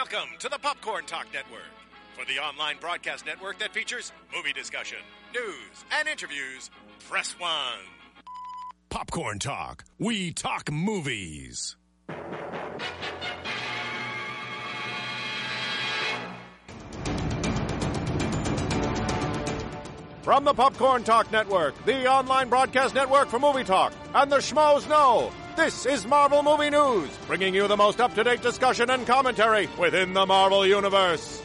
Welcome to the Popcorn Talk Network, for the online broadcast network that features movie discussion, news, and interviews. Press 1. Popcorn Talk. We talk movies. From the Popcorn Talk Network, the online broadcast network for movie talk, and the schmoes know, this is Marvel Movie News, bringing you the most up-to-date discussion and commentary within the Marvel Universe.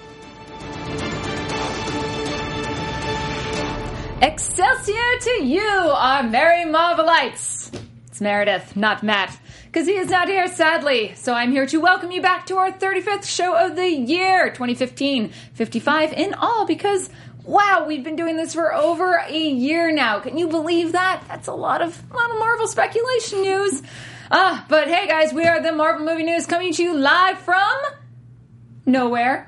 Excelsior to you, our merry Marvelites! It's Meredith, not Matt, because he is not here, sadly. So I'm here to welcome you back to our 35th show of the year, 2015, 55 in all, because... wow, we've been doing this for over a year now. Can you believe that? That's a lot of Marvel speculation news. But hey guys, we are the Marvel Movie News coming to you live from... Nowhere,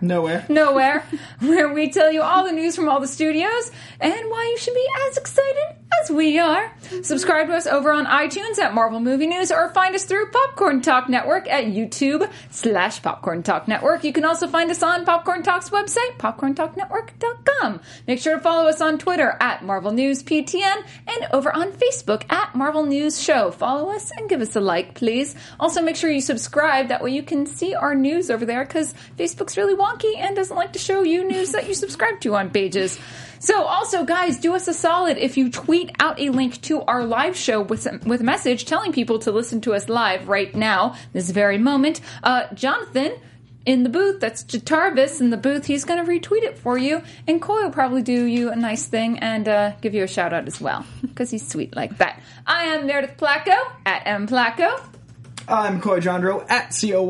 where we tell you all the news from all the studios and why you should be as excited as we are. Subscribe to us over on iTunes at Marvel Movie News, or find us through Popcorn Talk Network at YouTube/Popcorn Talk Network. You can also find us on Popcorn Talk's website, popcorntalknetwork.com. Make sure to follow us on Twitter at Marvel News PTN and over on Facebook at Marvel News Show. Follow us and give us a like, please. Also, make sure you subscribe. That way you can see our news over there, because Facebook's really wonky and doesn't like to show you news that you subscribe to on pages. So also, guys, do us a solid if you tweet out a link to our live show with a message telling people to listen to us live right now, this very moment. Jonathan in the booth, that's Jarvis in the booth, he's going to retweet it for you, and Coy will probably do you a nice thing and give you a shout out as well, because he's sweet like that. I am Meredith Placco at mplacco. I'm Coy Jandreau at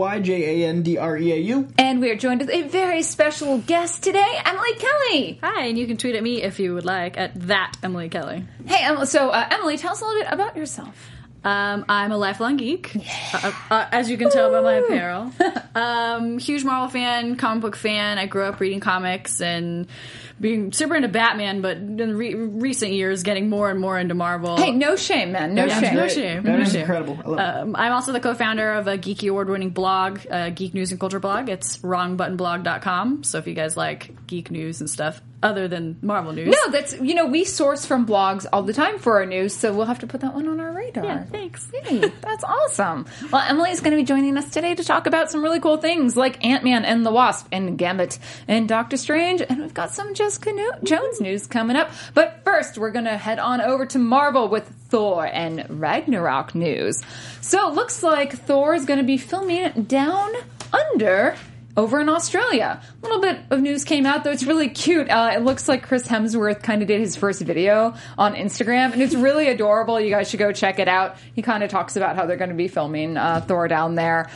CoyJandreau. And we are joined with a very special guest today, Emily Kelly. Hi, and you can tweet at me if you would like at that Emily Kelly. Hey, Emily, so Emily, tell us a little bit about yourself. I'm a lifelong geek, as you can tell by my apparel. Huge Marvel fan, comic book fan. I grew up reading comics and being super into Batman, but in recent years getting more and more into Marvel. Hey, no shame, man. No shame. That is incredible. I love it. I'm also the co-founder of a geeky award-winning blog, Geek News and Culture blog. It's wrongbuttonblog.com. So if you guys like geek news and stuff other than Marvel news. No, that's, we source from blogs all the time for our news, so we'll have to put that one on our radar. Yeah, thanks. Hey, that's awesome. Well, Emily is going to be joining us today to talk about some really cool things like Ant-Man and the Wasp and Gambit and Doctor Strange, and we've got some Jessica Jones news coming up. But first, we're going to head on over to Marvel with Thor and Ragnarok news. So it looks like Thor is going to be filming Down Under over in Australia. A little bit of news came out, though. It's really cute. It looks like Chris Hemsworth kind of did his first video on Instagram, and it's really adorable. You guys should go check it out. He kind of talks about how they're going to be filming Thor down there.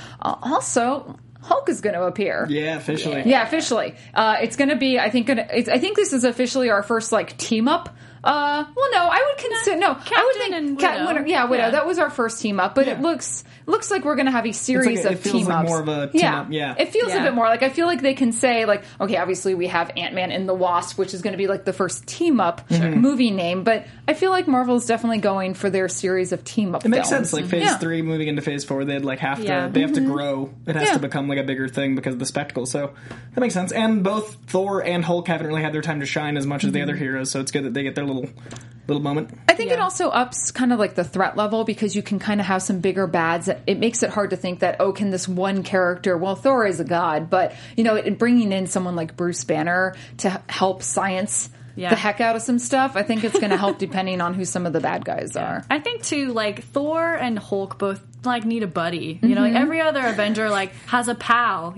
Also, Hulk is going to appear. Yeah, officially. Yeah, officially. It's going to be, I think this is officially our first, team up. I would consider, Captain and Widow. Widow. That was our first team up, but it looks like we're going to have a series of team ups. It feels like more of a team up, yeah. It feels a bit more I feel like they can say, okay, obviously we have Ant-Man and the Wasp, which is going to be the first team up movie name, but I feel like Marvel is definitely going for their series of team up films. It makes films. sense, phase 3 moving into phase 4, they'd have to grow. It has to become a bigger thing because of the spectacle, so that makes sense. And both Thor and Hulk haven't really had their time to shine as much as the other heroes, so it's good that they get their little moment. I think it also ups kind of the threat level, because you can kind of have some bigger bads. It makes it hard to think that, can this one character, well, Thor is a god, but, bringing in someone like Bruce Banner to help science the heck out of some stuff, I think it's going to help depending on who some of the bad guys are. I think, too, Thor and Hulk both, need a buddy. Every other Avenger, has a pal,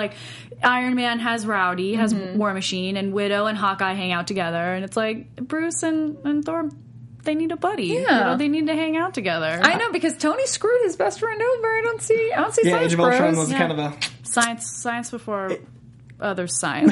Iron Man has Rhodey, has War Machine, and Widow and Hawkeye hang out together, and it's Bruce and Thor, they need a buddy. Yeah. They need to hang out together. I know, because Tony screwed his best friend over. I don't see yeah, Age of Ultron was kind of a... Science before other science.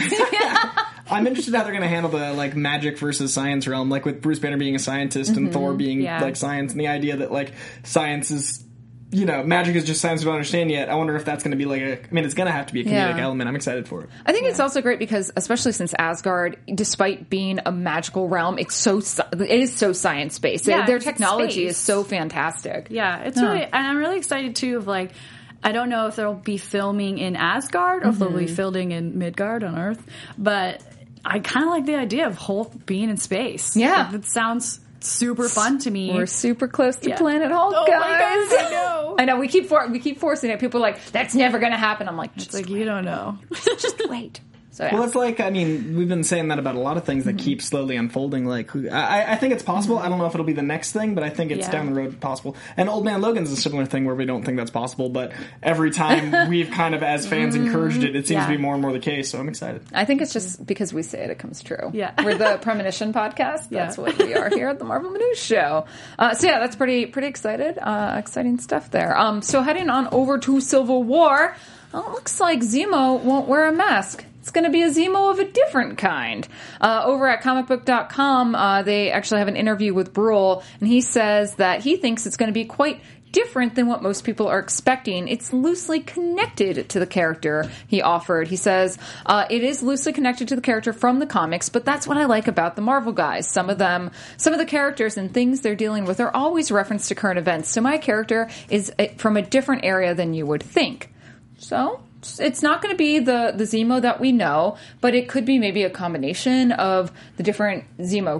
I'm interested how they're going to handle the, magic versus science realm, with Bruce Banner being a scientist and Thor being, science, and the idea that, science is... magic is just science we don't understand yet. I wonder if that's going to be it's going to have to be a comedic element. I'm excited for it. I think it's also great because, especially since Asgard, despite being a magical realm, it is so science-based. Their technology is so fantastic. Yeah, it's really, and I'm really excited too of I don't know if they'll be filming in Asgard or if they'll be filming in Midgard on Earth, but I kind of like the idea of Hulk being in space. Yeah. It sounds super fun to me. We're super close to Planet Hulk, guys. My God, I know. I know. We keep forcing it. People are like, "That's never going to happen." I'm like, It's like, you don't know. just wait. So, yeah. Well, it's like, I mean, we've been saying that about a lot of things that keep slowly unfolding. Like, I think it's possible. I don't know if it'll be the next thing, but I think it's down the road possible. And Old Man Logan's a similar thing where we don't think that's possible, but every time we've kind of, as fans, encouraged it, it seems to be more and more the case, so I'm excited. I think it's just because we say it comes true. Yeah. We're the Premonition podcast. That's what we are here at the Marvel News Show. So yeah, that's pretty excited. Exciting stuff there. So heading on over to Civil War, it looks like Zemo won't wear a mask. It's going to be a Zemo of a different kind. Over at comicbook.com, they actually have an interview with Brule, and he says that he thinks it's going to be quite different than what most people are expecting. It's loosely connected to the character he offered. He says, it is loosely connected to the character from the comics, but that's what I like about the Marvel guys. Some of the characters and things they're dealing with are always referenced to current events, so my character is from a different area than you would think. So it's not going to be the Zemo that we know, but it could be maybe a combination of the different Zemo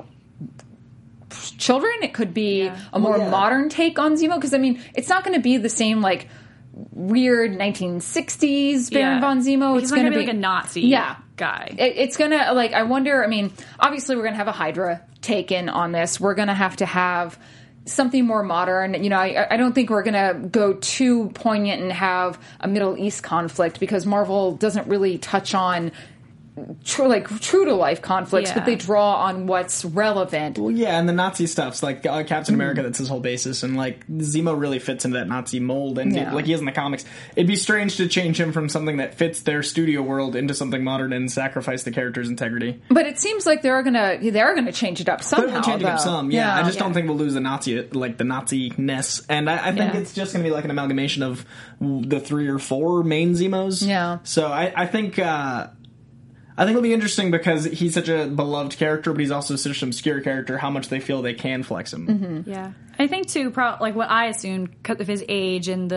children. It could be a more modern take on Zemo, because I mean, it's not going to be the same like weird 1960s Baron von Zemo. It's going to be like a Nazi guy. It's going to, like, I wonder, I mean, obviously we're going to have a Hydra take in on this. We're going to have something more modern. You know, I don't think we're going to go too poignant and have a Middle East conflict, because Marvel doesn't really touch on true to life conflicts, but they draw on what's relevant. Well, yeah, and the Nazi stuff's like Captain America. That's his whole basis, and like Zemo really fits into that Nazi mold, and like he is in the comics. It'd be strange to change him from something that fits their studio world into something modern and sacrifice the character's integrity. But it seems like they're gonna change it up somehow. They're changing up some, I just don't think we'll lose the Nazi-ness, and I think it's just going to be like an amalgamation of the 3 or 4 main Zemos. Yeah. So I think it'll be interesting, because he's such a beloved character, but he's also such an obscure character, how much they feel they can flex him. Mm-hmm. Yeah. I think, too, like what I assumed, because of his age and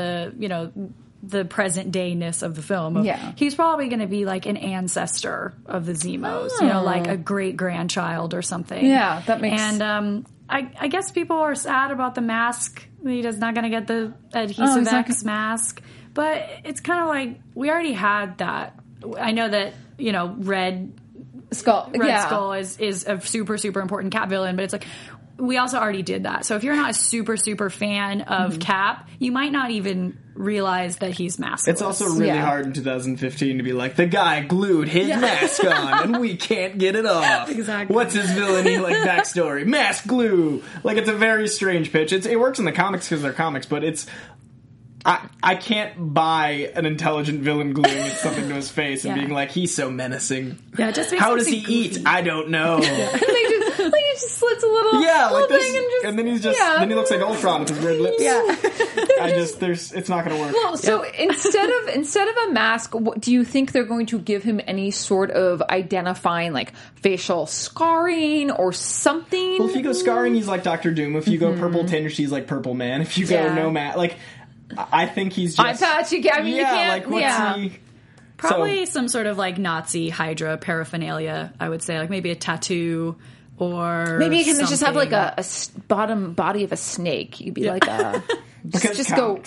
the present dayness of the film, he's probably going to be like an ancestor of the Zemos, like a great-grandchild or something. Yeah, that makes sense. And I guess people are sad about the mask. He's not going to get the Adhesive X mask. But it's kind of like, we already had that. I know that, Red Skull is a super, super important Cap villain, but it's like, we also already did that. So if you're not a super, super fan of Cap, you might not even realize that he's maskless. It's also really hard in 2015 to be like, the guy glued his mask on and we can't get it off. Exactly. What's his villainy backstory? Mask glue. Like, it's a very strange pitch. It works in the comics because they're comics, but it's... I can't buy an intelligent villain gluing something to his face and being like, he's so menacing. Yeah, just how does he eat? I don't know. He just slits a little, thing and then then he looks like Ultron with his red lips. Yeah. It's not going to work. Well, so instead of a mask, do you think they're going to give him any sort of identifying, like, facial scarring or something? Well, if you go scarring, he's like Dr. Doom. If you go purple tinge, he's like Purple Man. If you go no matte, like, I think he's just... Eye patch, you can't... like, what's he... Probably some sort of, like, Nazi Hydra paraphernalia, I would say. Like, maybe a tattoo or maybe you can something. just have, like, a body of a snake. You'd be like a... Just go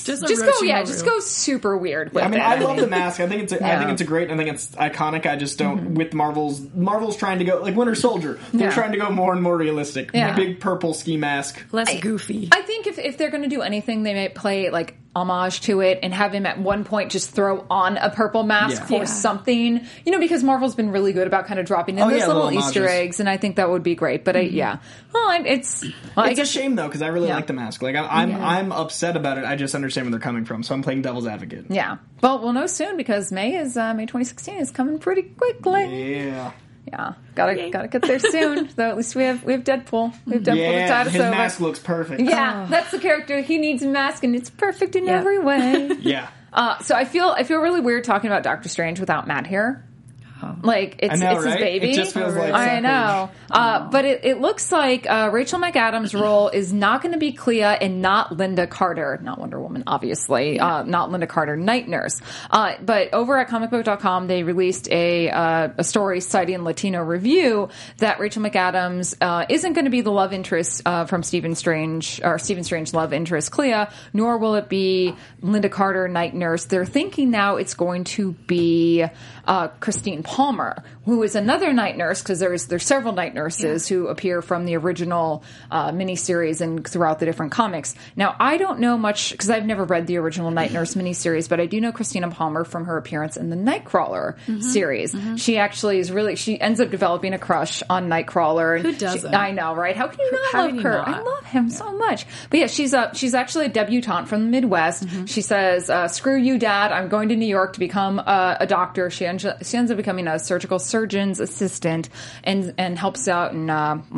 super weird with it. I love the mask. I think it's great. I think it's iconic. I just don't with Marvel's trying to go like Winter Soldier. They're trying to go more and more realistic. Yeah. Big purple ski mask. Less goofy. I think if they're going to do anything, they might play like homage to it and have him at one point just throw on a purple mask for something. Because Marvel's been really good about kind of dropping in those little Easter eggs, and I think that would be great. But it's a shame though, because I really like the mask. Like I'm upset about it. I just understand where they're coming from, so I'm playing devil's advocate. Yeah. Well, we'll know soon, because May 2016 is coming pretty quickly. Yeah. Yeah. Gotta get there soon. Though at least we have Deadpool. We have Deadpool to tide us over. His mask looks perfect. Yeah, that's the character. He needs a mask, and it's perfect in every way. Yeah. So I feel really weird talking about Doctor Strange without Matt here. Like, it's right? his baby. It just feels like I know. But it looks like Rachel McAdams' role is not going to be Clea and not Linda Carter. Not Wonder Woman, obviously. Not Linda Carter, Night Nurse. But over at comicbook.com, they released a story citing Latino Review that Rachel McAdams isn't going to be the love interest from Stephen Strange, or Stephen Strange love interest Clea, nor will it be Linda Carter, Night Nurse. They're thinking now it's going to be Christine Palmer, who is another night nurse, because there's several night nurses who appear from the original miniseries and throughout the different comics. Now, I don't know much, because I've never read the original Night Nurse miniseries, but I do know Christina Palmer from her appearance in the Nightcrawler series. She actually she ends up developing a crush on Nightcrawler. And who doesn't? I know, right? How can you not love her? I love him so much. But yeah, she's actually a debutante from the Midwest. She says, screw you, Dad. I'm going to New York to become a doctor. She ends up becoming a surgical surgeon's assistant and helps out in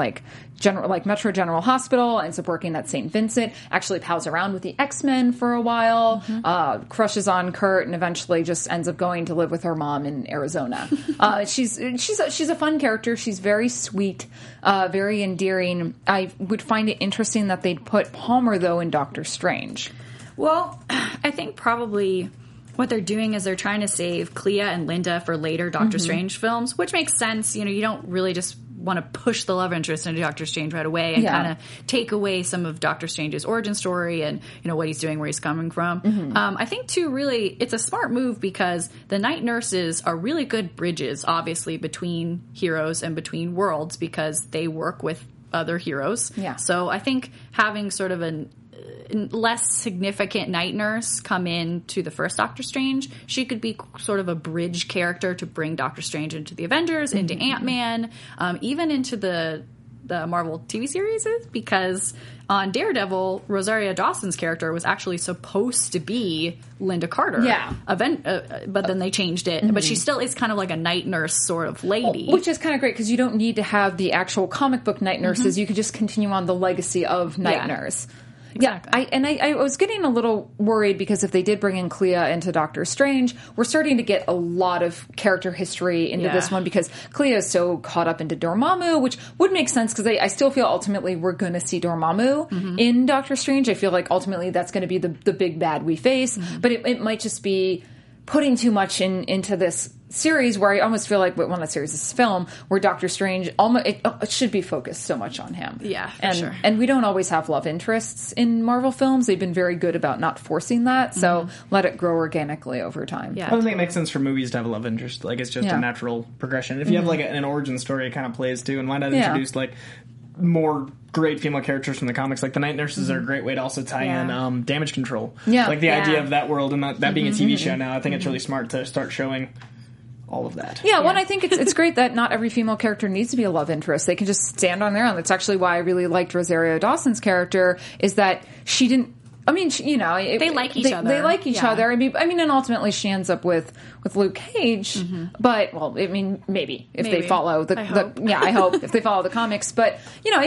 Metro General Hospital, ends up working at St. Vincent, actually pals around with the X-Men for a while, crushes on Kurt, and eventually just ends up going to live with her mom in Arizona. She's a fun character. She's very sweet, very endearing. I would find it interesting that they'd put Palmer, though, in Doctor Strange. Well, I think probably what they're doing is they're trying to save Clea and Linda for later Doctor Strange films, which makes sense. You don't really just want to push the love interest into Doctor Strange right away and kind of take away some of Doctor Strange's origin story and, what he's doing, where he's coming from. I think, too, really, it's a smart move because the night nurses are really good bridges, obviously, between heroes and between worlds because they work with other heroes. Yeah. So I think having sort of a less significant night nurse come in to the first Doctor Strange, she could be sort of a bridge character to bring Doctor Strange into the Avengers, into Ant-Man, even into the Marvel TV series, because on Daredevil, Rosario Dawson's character was actually supposed to be Linda Carter. Yeah. But then they changed it. But she still is kind of like a night nurse sort of lady. Which is kind of great because you don't need to have the actual comic book night nurses. You could just continue on the legacy of night nurse. Exactly. Yeah, I was getting a little worried because if they did bring in Clea into Doctor Strange, we're starting to get a lot of character history into this one because Clea is so caught up into Dormammu, which would make sense because I still feel ultimately we're going to see Dormammu in Doctor Strange. I feel like ultimately that's going to be the big bad we face, but it might just be putting too much into this series where I almost feel like the series is film where Doctor Strange it should be focused so much on him. Yeah, for sure. And we don't always have love interests in Marvel films. They've been very good about not forcing that, so let it grow organically over time. Yeah, I don't think it makes sense for movies to have a love interest. Like, it's just a natural progression. If you have like an origin story, it kind of plays too. And why not introduce like more great female characters from the comics? Like the night nurses are a great way to also tie in Damage Control. Yeah, like the idea of that world and that being a TV show now. I think it's really smart to start showing all of that. Yeah, well, I think it's great that not every female character needs to be a love interest. They can just stand on their own. That's actually why I really liked Rosario Dawson's character, is that she didn't... I mean, they like each other. They like each other. I mean, and ultimately she ends up with Luke Cage. But, well, I mean, maybe if they follow I hope if they follow the comics. But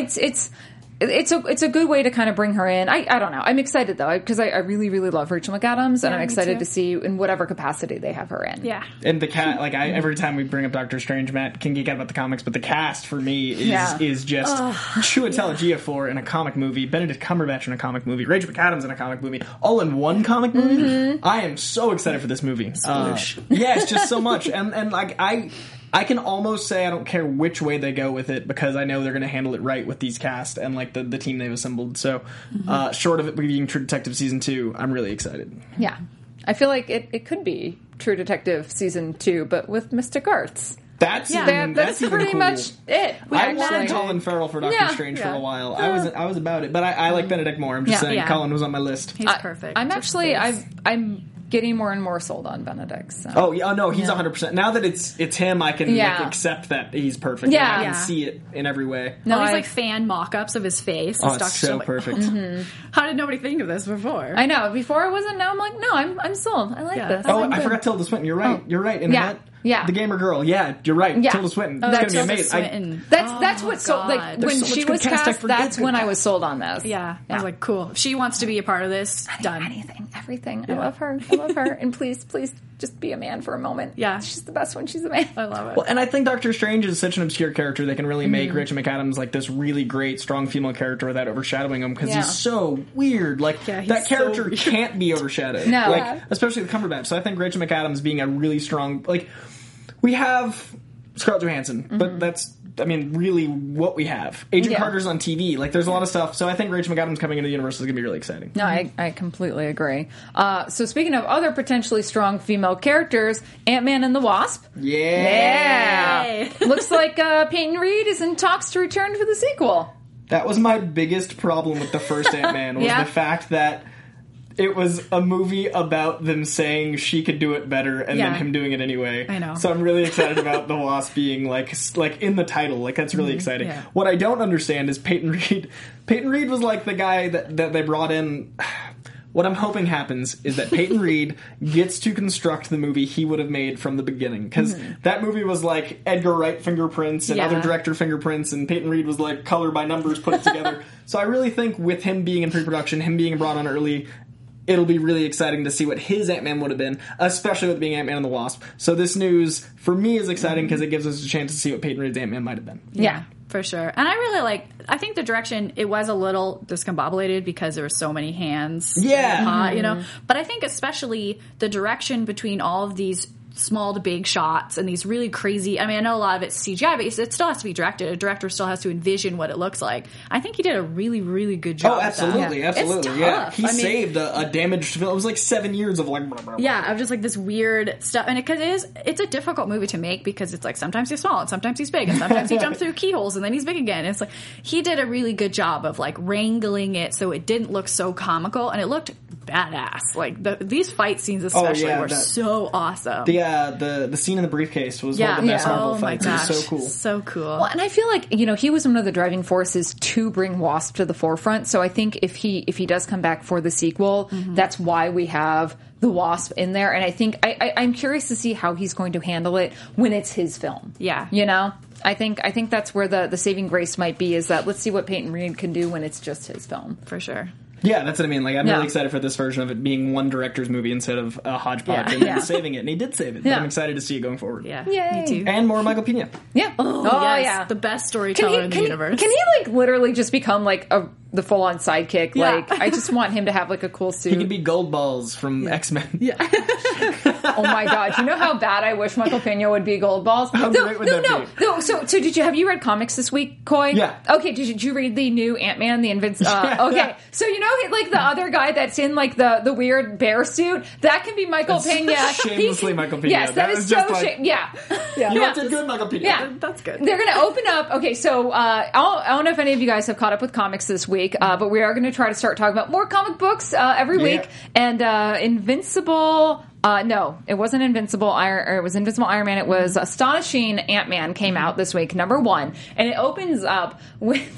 it's a good way to kind of bring her in. I don't know. I'm excited though because I really, really love Rachel McAdams, and I'm excited to see in whatever capacity they have her in. Yeah. And the every time we bring up Doctor Strange, Matt can geek out about the comics, but the cast for me is just Chiwetel Ejiofor in a comic movie, Benedict Cumberbatch in a comic movie, Rachel McAdams in a comic movie, all in one comic movie. I am so excited for this movie. It's just so much, and like I can almost say I don't care which way they go with it because I know they're going to handle it right with these cast and like the team they've assembled. So short of it being True Detective Season 2, I'm really excited. Yeah. I feel like it could be True Detective Season 2, but with Mystic Arts. That's pretty cool. much it. I wanted Colin Farrell for Doctor Strange for a while. I was about it, but I like Benedict more. I'm just saying Colin was on my list. He's perfect. I'm getting more and more sold on Benedict. So. Oh yeah, no, he's 100%. Now that it's him, I can accept that he's perfect. Yeah, I can see it in every way. No, he's like fan mock-ups of his face. Oh, it's so perfect. How did nobody think of this before? I know. Before I wasn't. Now I'm like, no, I'm sold. I like this. Oh, I forgot Tilda Swinton. You're right. You're right. In that. Yeah, the gamer girl. Yeah, you're right. Yeah. Tilda Swinton. Oh, it's gonna be amazing. That's what sold. Like when she was cast, that's when I was sold on this. Yeah, I was like, cool. If she wants to be a part of this. Done. Anything. everything. I love her. I love her. And please just be a man for a moment. Yeah. She's the best when she's a man. I love it. Well, and I think Doctor Strange is such an obscure character. They can really make Rachel McAdams like this really great, strong female character without overshadowing him because he's so weird. Like, that character can't be overshadowed. No. Like, especially with Cumberbatch. So I think Rachel McAdams being a really strong... Like, we have Scarlett Johansson, but that's... I mean, really, what we have. Agent Carter's on TV. Like, there's a lot of stuff. So I think Rachel McAdams coming into the universe is going to be really exciting. No, I completely agree. So speaking of other potentially strong female characters, Ant-Man and the Wasp. Yeah. Looks like Peyton Reed is in talks to return for the sequel. That was my biggest problem with the first Ant-Man, was the fact that it was a movie about them saying she could do it better and then him doing it anyway. I know. So I'm really excited about the Wasp being like in the title. Like, that's really exciting. Yeah. What I don't understand is Peyton Reed. Peyton Reed was like the guy that they brought in. What I'm hoping happens is that Peyton Reed gets to construct the movie he would have made from the beginning. Because that movie was like Edgar Wright fingerprints and other director fingerprints, and Peyton Reed was like color by numbers put together. So I really think with him being in pre-production, him being brought on early, it'll be really exciting to see what his Ant-Man would have been, especially with being Ant-Man and the Wasp. So this news, for me, is exciting because it gives us a chance to see what Peyton Reed's Ant-Man might have been. Yeah. For sure. And I think the direction, it was a little discombobulated because there were so many hands. Yeah. You know? But I think especially the direction between all of these small to big shots and these really crazy, I mean, I know a lot of it's CGI, but it still has to be directed. A director still has to envision what it looks like. I think he did a really, really good job. Oh, absolutely, absolutely. It's tough. Yeah. He saved a damaged film. It was like 7 years of like... Blah, blah, blah. Yeah, of just like this weird stuff. And it's a difficult movie to make because it's like sometimes he's small and sometimes he's big and sometimes he jumps through keyholes and then he's big again. And it's like, he did a really good job of like wrangling it so it didn't look so comical and it looked badass. Like these fight scenes especially were so awesome. The scene in the briefcase was one of the best Marvel fights. It was so cool. So cool. Well, and I feel like, he was one of the driving forces to bring Wasp to the forefront. So I think if he does come back for the sequel, that's why we have the Wasp in there. And I think I'm curious to see how he's going to handle it when it's his film. Yeah. I think that's where the saving grace might be, is that let's see what Peyton Reed can do when it's just his film. For sure. Yeah, that's what I mean. Like, I'm really excited for this version of it being one director's movie instead of a hodgepodge and saving it. And he did save it. But I'm excited to see it going forward. Yeah. Yay. Me too. And more Michael Pena. Yeah. Oh yes. Yeah. The best storyteller in the universe. Can he, like, literally just become, like, the full-on sidekick? Yeah. Like, I just want him to have, like, a cool suit. He could be Goldballs from X-Men. Yeah. Oh, my God. Do you know how bad I wish Michael Pena would be Goldballs? How great would that be? No. So have you read comics this week, Coy? Yeah. Okay, did you read the new Ant-Man, the Invincible? Okay. So, like, the other guy that's in, like, the weird bear suit? That can be Michael Pena. Shamelessly Michael Pena. Yes, that is so yeah. You did good, Michael Pena. Yeah. That's good. They're going to open up. Okay, so I don't know if any of you guys have caught up with comics this week, but we are going to try to start talking about more comic books every week. And Invincible... no, it wasn't Invincible Iron, it was Invincible Iron Man. It was Astonishing Ant-Man came out this week, number 1, and it opens up with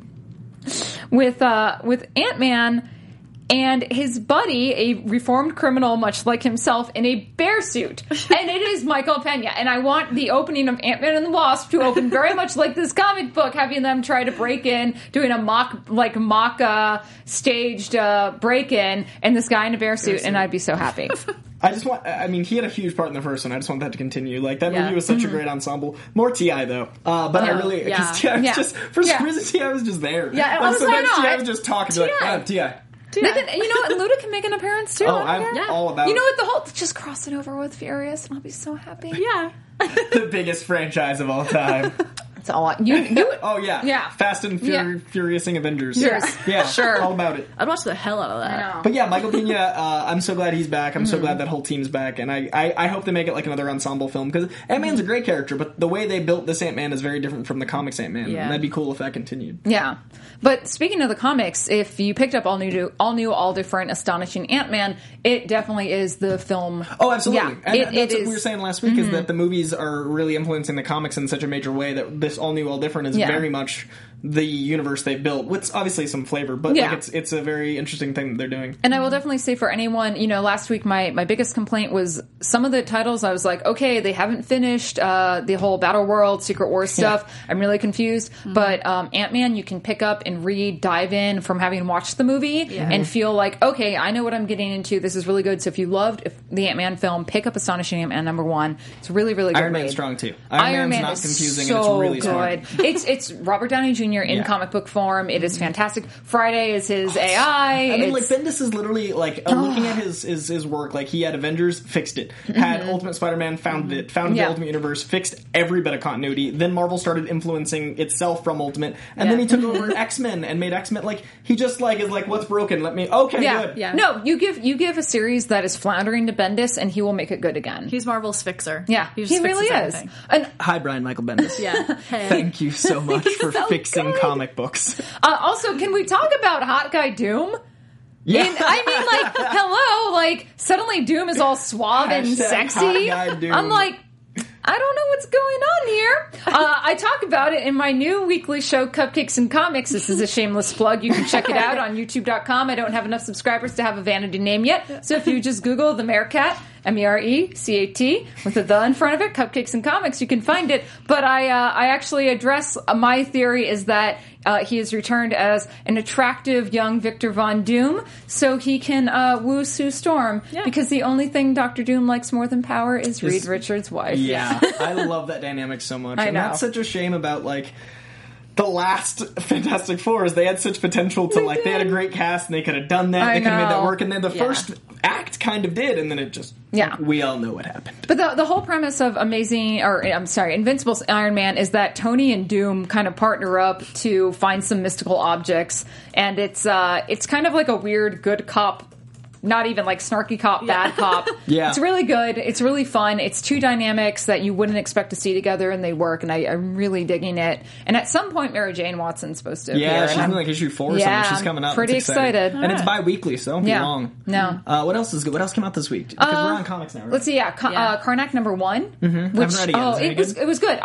Ant-Man and his buddy, a reformed criminal much like himself, in a bear suit. And it is Michael Pena. And I want the opening of Ant-Man and the Wasp to open very much like this comic book, having them try to break in, doing a mock staged break-in, and this guy in a bear suit, and I'd be so happy. He had a huge part in the first one. I just want that to continue. Like, that movie was such a great ensemble. More T.I., though. But I really, because T.I. was just, for some reason, T.I. was just there. Yeah, like, sometimes T.I. was just talking, like, T.I. Nathan, you know what? Luda can make an appearance too. Oh, I'm all about it. You know what? The whole just crossing over with Furious, and I'll be so happy. Yeah. The biggest franchise of all time. That's all. You oh yeah. Fast and Furiousing Avengers. Yes. Yeah. Sure. All about it. I'd watch the hell out of that. I know. But yeah, Michael Pena. I'm so glad he's back. I'm so glad that whole team's back, and I hope they make it like another ensemble film, because Ant-Man's a great character, but the way they built this Ant-Man is very different from the comics Ant-Man. Yeah. And that'd be cool if that continued. Yeah. But speaking of the comics, if you picked up all different Astonishing Ant-Man, it definitely is the film. Oh, absolutely. Yeah, and that's what we were saying last week, is that the movies are really influencing the comics in such a major way that this all new, all different is very much the universe they built with obviously some flavor, but like it's a very interesting thing that they're doing. And I will definitely say for anyone, last week my biggest complaint was some of the titles I was like, okay, they haven't finished the whole Battle World, Secret Wars stuff. I'm really confused. But Ant-Man you can pick up and dive in from having watched the movie and feel like, okay, I know what I'm getting into. This is really good. So if you loved the Ant-Man film, pick up Astonishing Ant-Man #1. It's really, really good. Iron Man's strong too. Iron Man's not confusing so and it's really good. smart. It's Robert Downey Jr. in comic book form. It is fantastic. Friday is his AI. I mean, like Bendis is literally like looking at his work. Like he had Avengers, fixed it. Had Ultimate Spider-Man, founded it. Founded the Ultimate Universe, fixed every bit of continuity. Then Marvel started influencing itself from Ultimate, and then he took over X-Men and made X-Men. Like he just like is like, what's broken? Let me good. Yeah. No, you give a series that is floundering to Bendis, and he will make it good again. He's Marvel's fixer. Yeah, he really is. And hi, Brian Michael Bendis. Hey. Thank you so much for fixing comic books. Also, can we talk about Hot Guy Doom? Yeah. Hello, like suddenly Doom is all suave and sexy. I'm like, I don't know what's going on here. I talk about it in my new weekly show, Cupcakes and Comics. This is a shameless plug. You can check it out on youtube.com. I don't have enough subscribers to have a vanity name yet. So if you just Google The Meerkat, MERECAT, with a the in front of it, Cupcakes and Comics, you can find it. But I actually address my theory is that he is returned as an attractive young Victor Von Doom, so he can woo Sue Storm. Yeah. Because the only thing Dr. Doom likes more than power is Reed Richards' wife. Yeah, I love that dynamic so much. I know. That's such a shame about like the last Fantastic Four is they had such potential to they had a great cast and they could have done that. They could have made that work, and then the first act kind of did, and then it just we all know what happened. But the whole premise of Invincible's Iron Man is that Tony and Doom kind of partner up to find some mystical objects, and it's kind of like a weird good cop. Not even like snarky cop, bad cop. It's really good. It's really fun. It's two dynamics that you wouldn't expect to see together, and they work, and I'm really digging it. And at some point, Mary Jane Watson's supposed to appear. Yeah, she's in like issue 4 or something. She's coming up. Pretty excited. And it's bi-weekly, so don't be long. No. What else is good? What else came out this week? Because we're on comics now, right? Let's see, Karnak #1. Mm-hmm. Which, I haven't read it yet. It was good.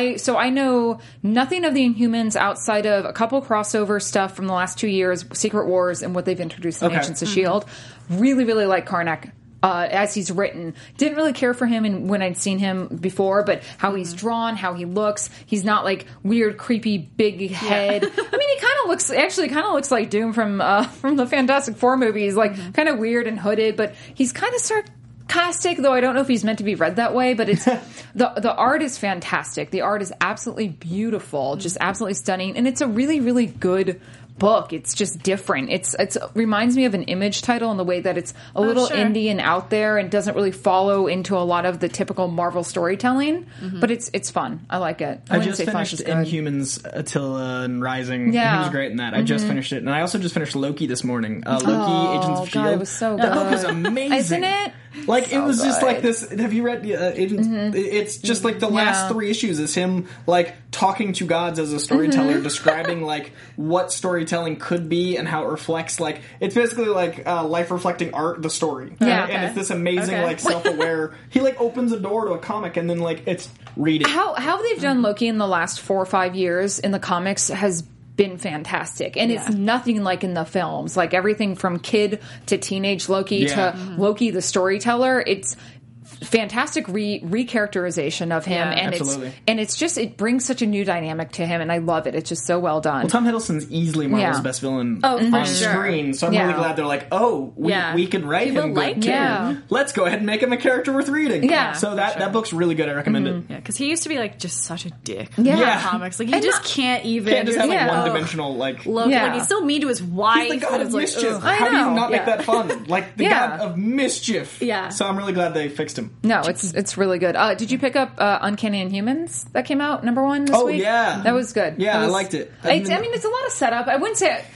I know nothing of the Inhumans outside of a couple crossover stuff from the last 2 years, Secret Wars, and what they've introduced in Agents of S.H.I.E.L.D. Really, really like Karnak as he's written. Didn't really care for him when I'd seen him before, but how he's drawn, how he looks. He's not like weird, creepy, big head. I mean, he kind of looks like Doom from the Fantastic Four movies, like kind of weird and hooded, but he's kind of sarcastic, though I don't know if he's meant to be read that way, but it's the art is fantastic. The art is absolutely beautiful, just absolutely stunning, and it's a really, really good book. It's just different. It reminds me of an Image title in the way that it's a little indie and out there and doesn't really follow into a lot of the typical Marvel storytelling, but it's fun. I like it. I just finished Inhumans Attila and Rising. Yeah. He was great in that. I just finished it. And I also just finished Loki this morning. Loki, Agents of S.H.I.E.L.D. It was so good. That book is amazing. Isn't it? Like, it was just like this. Have you read Agents? It's just like the last 3 issues is him, like, talking to gods as a storyteller, describing, like, what storytelling could be and how it reflects, like, it's basically like life-reflecting art, the story. And it's this amazing, like, self-aware. He, like, opens a door to a comic and then, like, it's reading. How they've done Loki in the last 4 or 5 years in the comics has been fantastic, and it's nothing like in the films. Like everything from kid to teenage Loki to Loki the storyteller, it's fantastic recharacterization of him, and it's just, it brings such a new dynamic to him, and I love it. It's just so well done. Well, Tom Hiddleston's easily Marvel's best villain on screen, so I'm really glad they're like, we can write him good too. Let's go ahead and make him a character worth reading. So that book's really good. I recommend it. Yeah, because he used to be like just such a dick in comics. Like, you just can't just have like one-dimensional like look. Like, he's so mean to his wife. He's the god of mischief. How do you not make that fun? Like the god of mischief. Yeah. So I'm really glad they fixed him. No, it's really good. Did you pick up Uncanny Inhumans that came out #1 this week? Yeah, that was good. Yeah, I liked it. I mean, it's a lot of setup. I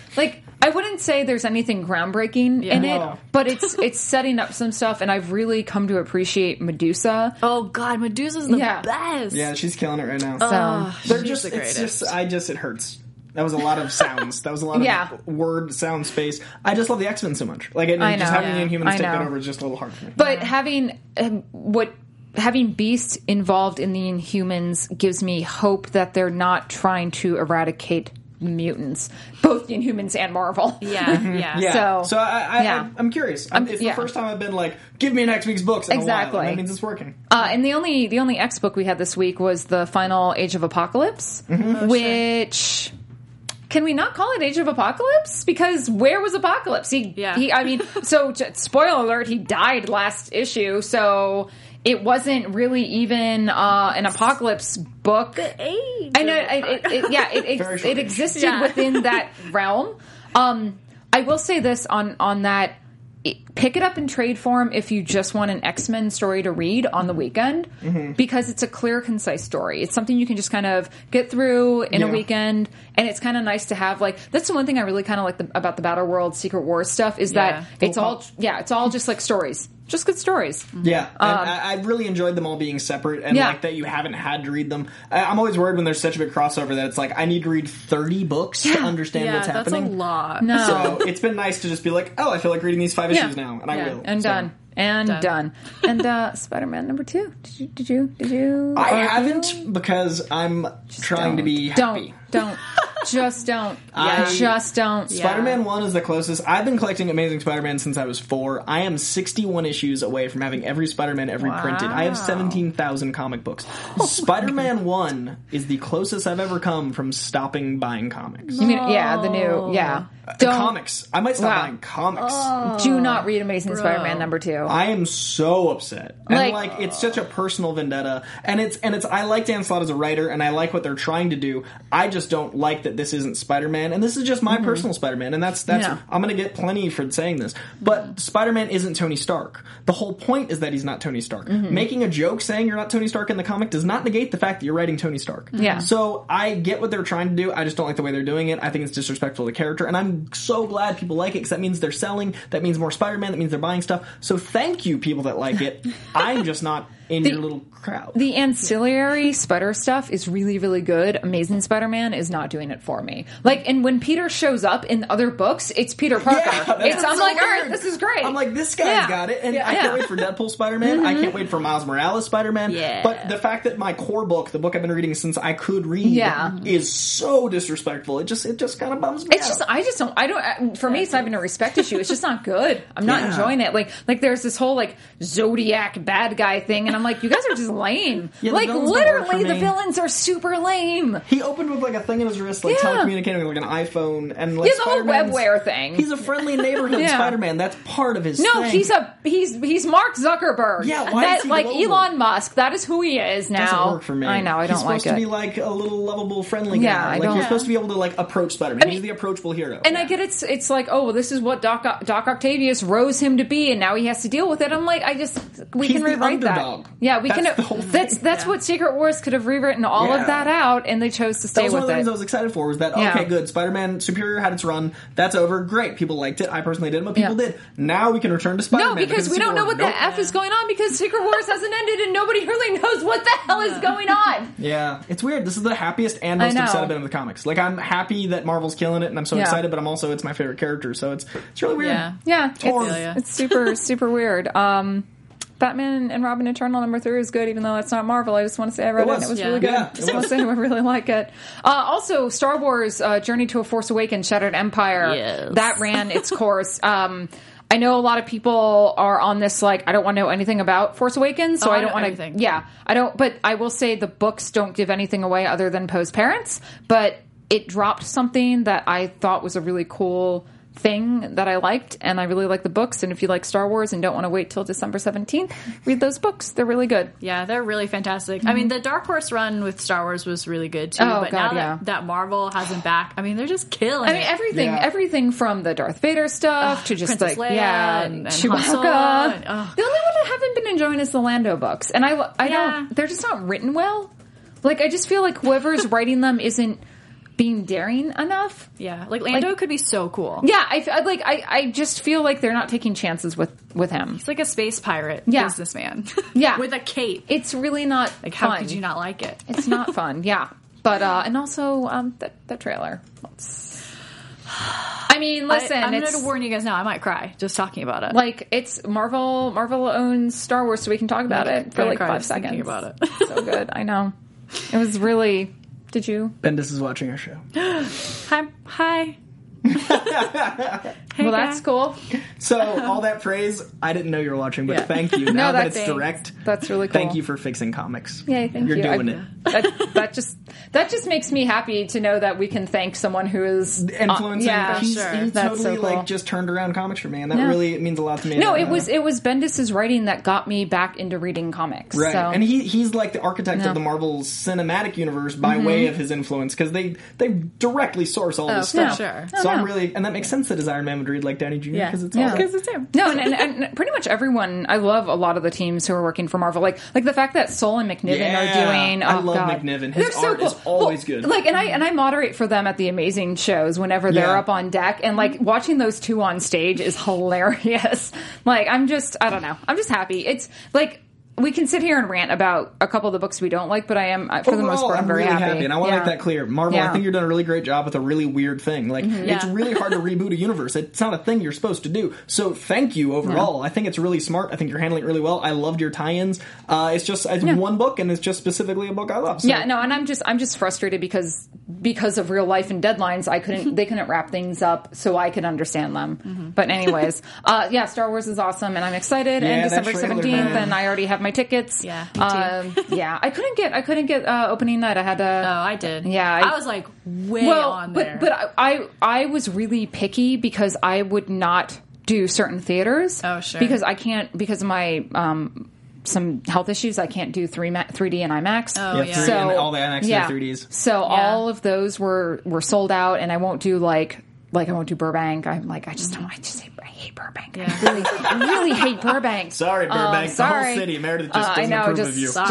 wouldn't say there's anything groundbreaking in it, but it's setting up some stuff, and I've really come to appreciate Medusa. Oh God, Medusa's the best. Yeah, she's killing it right now. So they're just, it hurts. That was a lot of sounds. That was a lot of word, sound, space. I just love the X-Men so much. Like, just having the Inhumans take that over is just a little hard for me. But having Beast involved in the Inhumans gives me hope that they're not trying to eradicate mutants, both Inhumans and Marvel. Yeah. So I'm curious. It's the first time I've been like, give me next week's books. Exactly. That means it's working. And the only X book we had this week was the final Age of Apocalypse, which. Can we not call it Age of Apocalypse? Because where was Apocalypse? Spoiler alert, he died last issue, so it wasn't really even an Apocalypse book. I know, it existed within that realm. I will say this on that. Pick it up in trade form if you just want an X-Men story to read on the weekend, because it's a clear, concise story. It's something you can just kind of get through in a weekend, and it's kind of nice to have. Like, that's the one thing I really kind of like about the Battle World Secret Wars stuff is that it's all just like stories. Just good stories. Yeah. And I really enjoyed them all being separate, and like that you haven't had to read them. I'm always worried when there's such a big crossover that it's like, I need to read 30 books to understand what's happening. That's a lot. No. So it's been nice to just be like, oh, I feel like reading these 5 issues now, and I will. And done. And Spider-Man number 2. Did you? I haven't, because I'm trying to be happy. Don't. Just don't. Just don't. Spider-Man 1 is the closest. I've been collecting Amazing Spider-Man since I was 4. I am 61 issues away from having every Spider-Man printed. I have 17,000 comic books. Spider-Man 1 is the closest I've ever come from stopping buying comics. You mean, the new, comics. I might stop buying comics. Do not read Amazing Spider-Man number 2. I am so upset. And it's such a personal vendetta. And it's I like Dan Slott as a writer, and I like what they're trying to do. I just don't like that this isn't Spider-Man, and this is just my personal Spider-Man, and that's I'm gonna get plenty for saying this. But Spider-Man isn't Tony Stark. The whole point is that he's not Tony Stark. Making a joke saying you're not Tony Stark in the comic does not negate the fact that you're writing Tony Stark. So I get what they're trying to do. I just don't like the way they're doing it. I think it's disrespectful to the character, and I'm so glad people like it, because that means they're selling, that means more Spider-Man, that means they're buying stuff. So thank you, people that like it. I'm just not in your little crowd. The ancillary Spider stuff is really, really good. Amazing Spider-Man is not doing it for me. And when Peter shows up in other books, it's Peter Parker. I'm like, all right, this is great. I'm like, this guy's got it. And I can't wait for Deadpool Spider-Man. I can't wait for Miles Morales Spider-Man. But the fact that my core book, the book I've been reading since I could read, is so disrespectful. It just kind of bums me out. For me, it's not even a respect issue. It's just not good. I'm not enjoying it. Like there's this whole Zodiac bad guy thing, and I'm like, you guys are just lame. Literally, the villains are super lame. He opened with a thing in his wrist, telecommunicating with an iPhone, and he has a whole webware thing. He's a friendly neighborhood Spider-Man. That's part of his thing. No, he's Mark Zuckerberg. Yeah, why is he Elon Musk? That is who he is now. Doesn't work for me. I know. I don't like it. He's supposed to be a little lovable, friendly guy. You're supposed to be able to approach Spider-Man. He's the approachable hero. And I get it's this is what Doc Octavius rose him to be, and now he has to deal with it. I'm like, we can rewrite that. Yeah, we can. That's what Secret Wars could have rewritten all of that out, and they chose to stay with it. That was one of the things I was excited for. Was that okay? Good. Spider-Man Superior had its run. That's over. Great. People liked it. I personally didn't, but people did. Now we can return to Spider-Man. No, because we don't know what the F is going on, because Secret Wars hasn't ended, and nobody really knows what the hell is going on. Yeah, it's weird. This is the happiest and most upset I've been in the comics. I'm happy that Marvel's killing it, and I'm so excited, but it's my favorite character, so it's really weird. Yeah. It's super, super weird. Batman and Robin Eternal number 3 is good, even though it's not Marvel. I just want to say I read it and it was really good. I just want to say I really like it. Also, Star Wars Journey to a Force Awakens Shattered Empire, that ran its course. I know a lot of people are on this, I don't want to know anything about Force Awakens, so I don't want to... Yeah, I don't... But I will say the books don't give anything away other than Poe's parents, but it dropped something that I thought was a really cool thing that I liked, and I really like the books. And if you like Star Wars and don't want to wait till December 17th, read those books. They're really good. Yeah, they're really fantastic. I mean, the Dark Horse run with Star Wars was really good too. Now that Marvel has them back, I mean, they're just killing it. Everything from the Darth Vader stuff to just Princess Leia and Chewbacca. The only one I haven't been enjoying is the Lando books, and I don't. They're just not written well. I just feel like whoever's writing them isn't being daring enough. Yeah, Lando could be so cool. Yeah, I just feel like they're not taking chances with him. He's like a space pirate businessman. Yeah, with a cape. It's really not fun. How could you not like it? It's not fun. Yeah, but and also that trailer. I mean, listen, I'm going to warn you guys now. I might cry just talking about it. It's Marvel owns Star Wars, so we can talk about it for 5 seconds. About it. So good. I know. It was really Did you? Bendis is watching our show. Hi. Well, that's cool. So, all that praise, I didn't know you were watching, but thank you. Now that it's direct, that's really cool. Thank you for fixing comics. Yay, thank you. You're doing it. That just makes me happy to know that we can thank someone who is influencing. He totally so cool. just turned around comics for me, and that really means a lot to me. No, it was Bendis' writing that got me back into reading comics. Right, so. and he's like the architect of the Marvel Cinematic Universe by way of his influence, because they directly source all this stuff. Sure. So I'm really, and that makes sense that his Iron Man would read like Downey Jr. because it's him. No, and pretty much everyone. I love a lot of the teams who are working for Marvel. Like the fact that Soul and McNiven are doing. I love McNiven. His art is always good. Like, and I moderate for them at the Amazing shows whenever they're up on deck, and like watching those two on stage is hilarious. Like, I don't know. I'm just happy. It's like. We can sit here and rant about a couple of the books we don't like, but I am, for the most part, I'm very really happy. And I want to make that clear. Marvel, I think you're doing a really great job with a really weird thing. Like, it's really hard to reboot a universe. It's not a thing you're supposed to do. So thank you overall. I think it's really smart. I think you're handling it really well. I loved your tie-ins. It's one book, and it's just specifically a book I love. So. Yeah, no, and I'm just frustrated because of real life and deadlines, they couldn't wrap things up so I could understand them. But anyways, Star Wars is awesome, and I'm excited. And December 17th, and I already have my tickets. Yeah, me too. I couldn't get opening night. I had to. Oh, I did. Yeah, I was like on there. But I was really picky because I would not do certain theaters. Oh, sure. Because I can't, because of my some health issues, I can't do 3D and IMAX. Oh, yeah. So all the IMAX and 3Ds. So all of those were sold out, and I won't do like I won't do Burbank. I'm like, I hate Burbank. Yeah. I really hate Burbank. Sorry, Burbank. The whole city. Meredith just doesn't approve of you.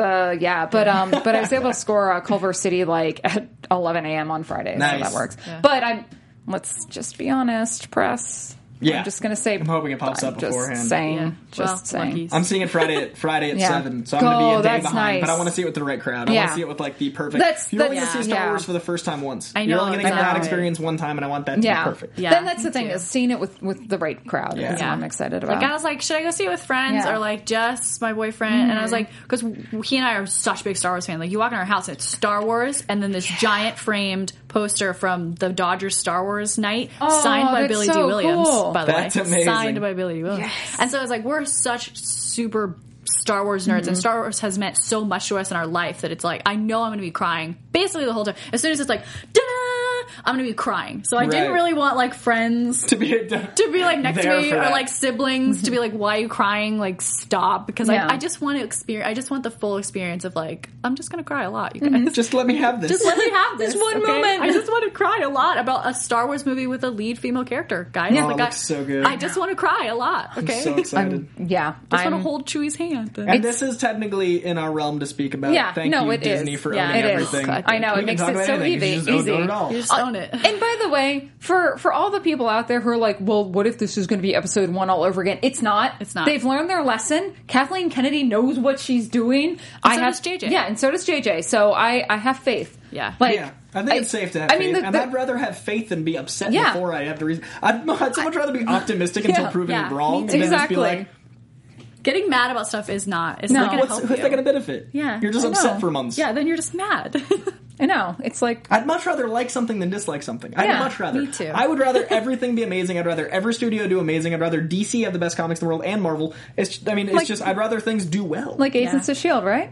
But I was able to score Culver City like at 11 a.m. on Friday. Nice. So that works. Yeah. But let's just be honest, press. Yeah. I'm just going to say. I'm hoping it pops up beforehand. Just saying. I'm seeing it Friday at 7, so I'm going to be a day behind. Nice. But I want to see it with the right crowd. I want to see it with like the perfect. You're only going to see Star Wars for the first time once. I know. You're only going to get that experience one time, and I want that to be perfect. Yeah. Then that's the thing, is seeing it with the right crowd. Yeah. That's what I'm excited about. Like, I was like, should I go see it with friends or like just my boyfriend? And I was like, because he and I are such big Star Wars fans. Like, you walk in our house, it's Star Wars, and then this giant framed poster from the Dodgers Star Wars night, signed by Billy D. Williams, by the way. That's amazing. Signed by Billy D. Williams. Yes. And so I was like, we're such super Star Wars nerds, and Star Wars has meant so much to us in our life that it's like, I know I'm going to be crying basically the whole time. As soon as it's like, da-da, I'm going to be crying. So I didn't really want like friends to be like next to me, or like siblings to be like, why are you crying? Like, stop. Because I just want to experience, I just want the full experience of like, I'm just going to cry a lot, you guys. Just let me have this. Just let me have this one moment. I just want to cry a lot about a Star Wars movie with a lead female character, guys. Yeah, it looks so good. I just want to cry a lot. Okay, I'm so excited. I want to hold Chewie's hand. And this is technically in our realm to speak about. Thank you, Disney, for owning everything. I know, it makes it so easy. You just own it. And by the way, for all the people out there who are like, well, what if this is going to be episode 1 all over again? It's not. It's not. They've learned their lesson. Kathleen Kennedy knows what she's doing. And so does JJ. Yeah, and so does JJ. So I have faith. Yeah. I think it's safe to have faith. And I'd rather have faith than be upset before I have to reason. I'd so much rather be optimistic until proven wrong than just be like, getting mad about stuff is not. It's not going to help you. Who's that going to benefit? Yeah. You're just upset for months. Yeah, then you're just mad. I know. It's like, I'd much rather like something than dislike something. I'd much rather. Me too. I would rather everything be amazing. I'd rather every studio do amazing. I'd rather DC have the best comics in the world, and Marvel. It's just I'd rather things do well. Like Agents of S.H.I.E.L.D., right?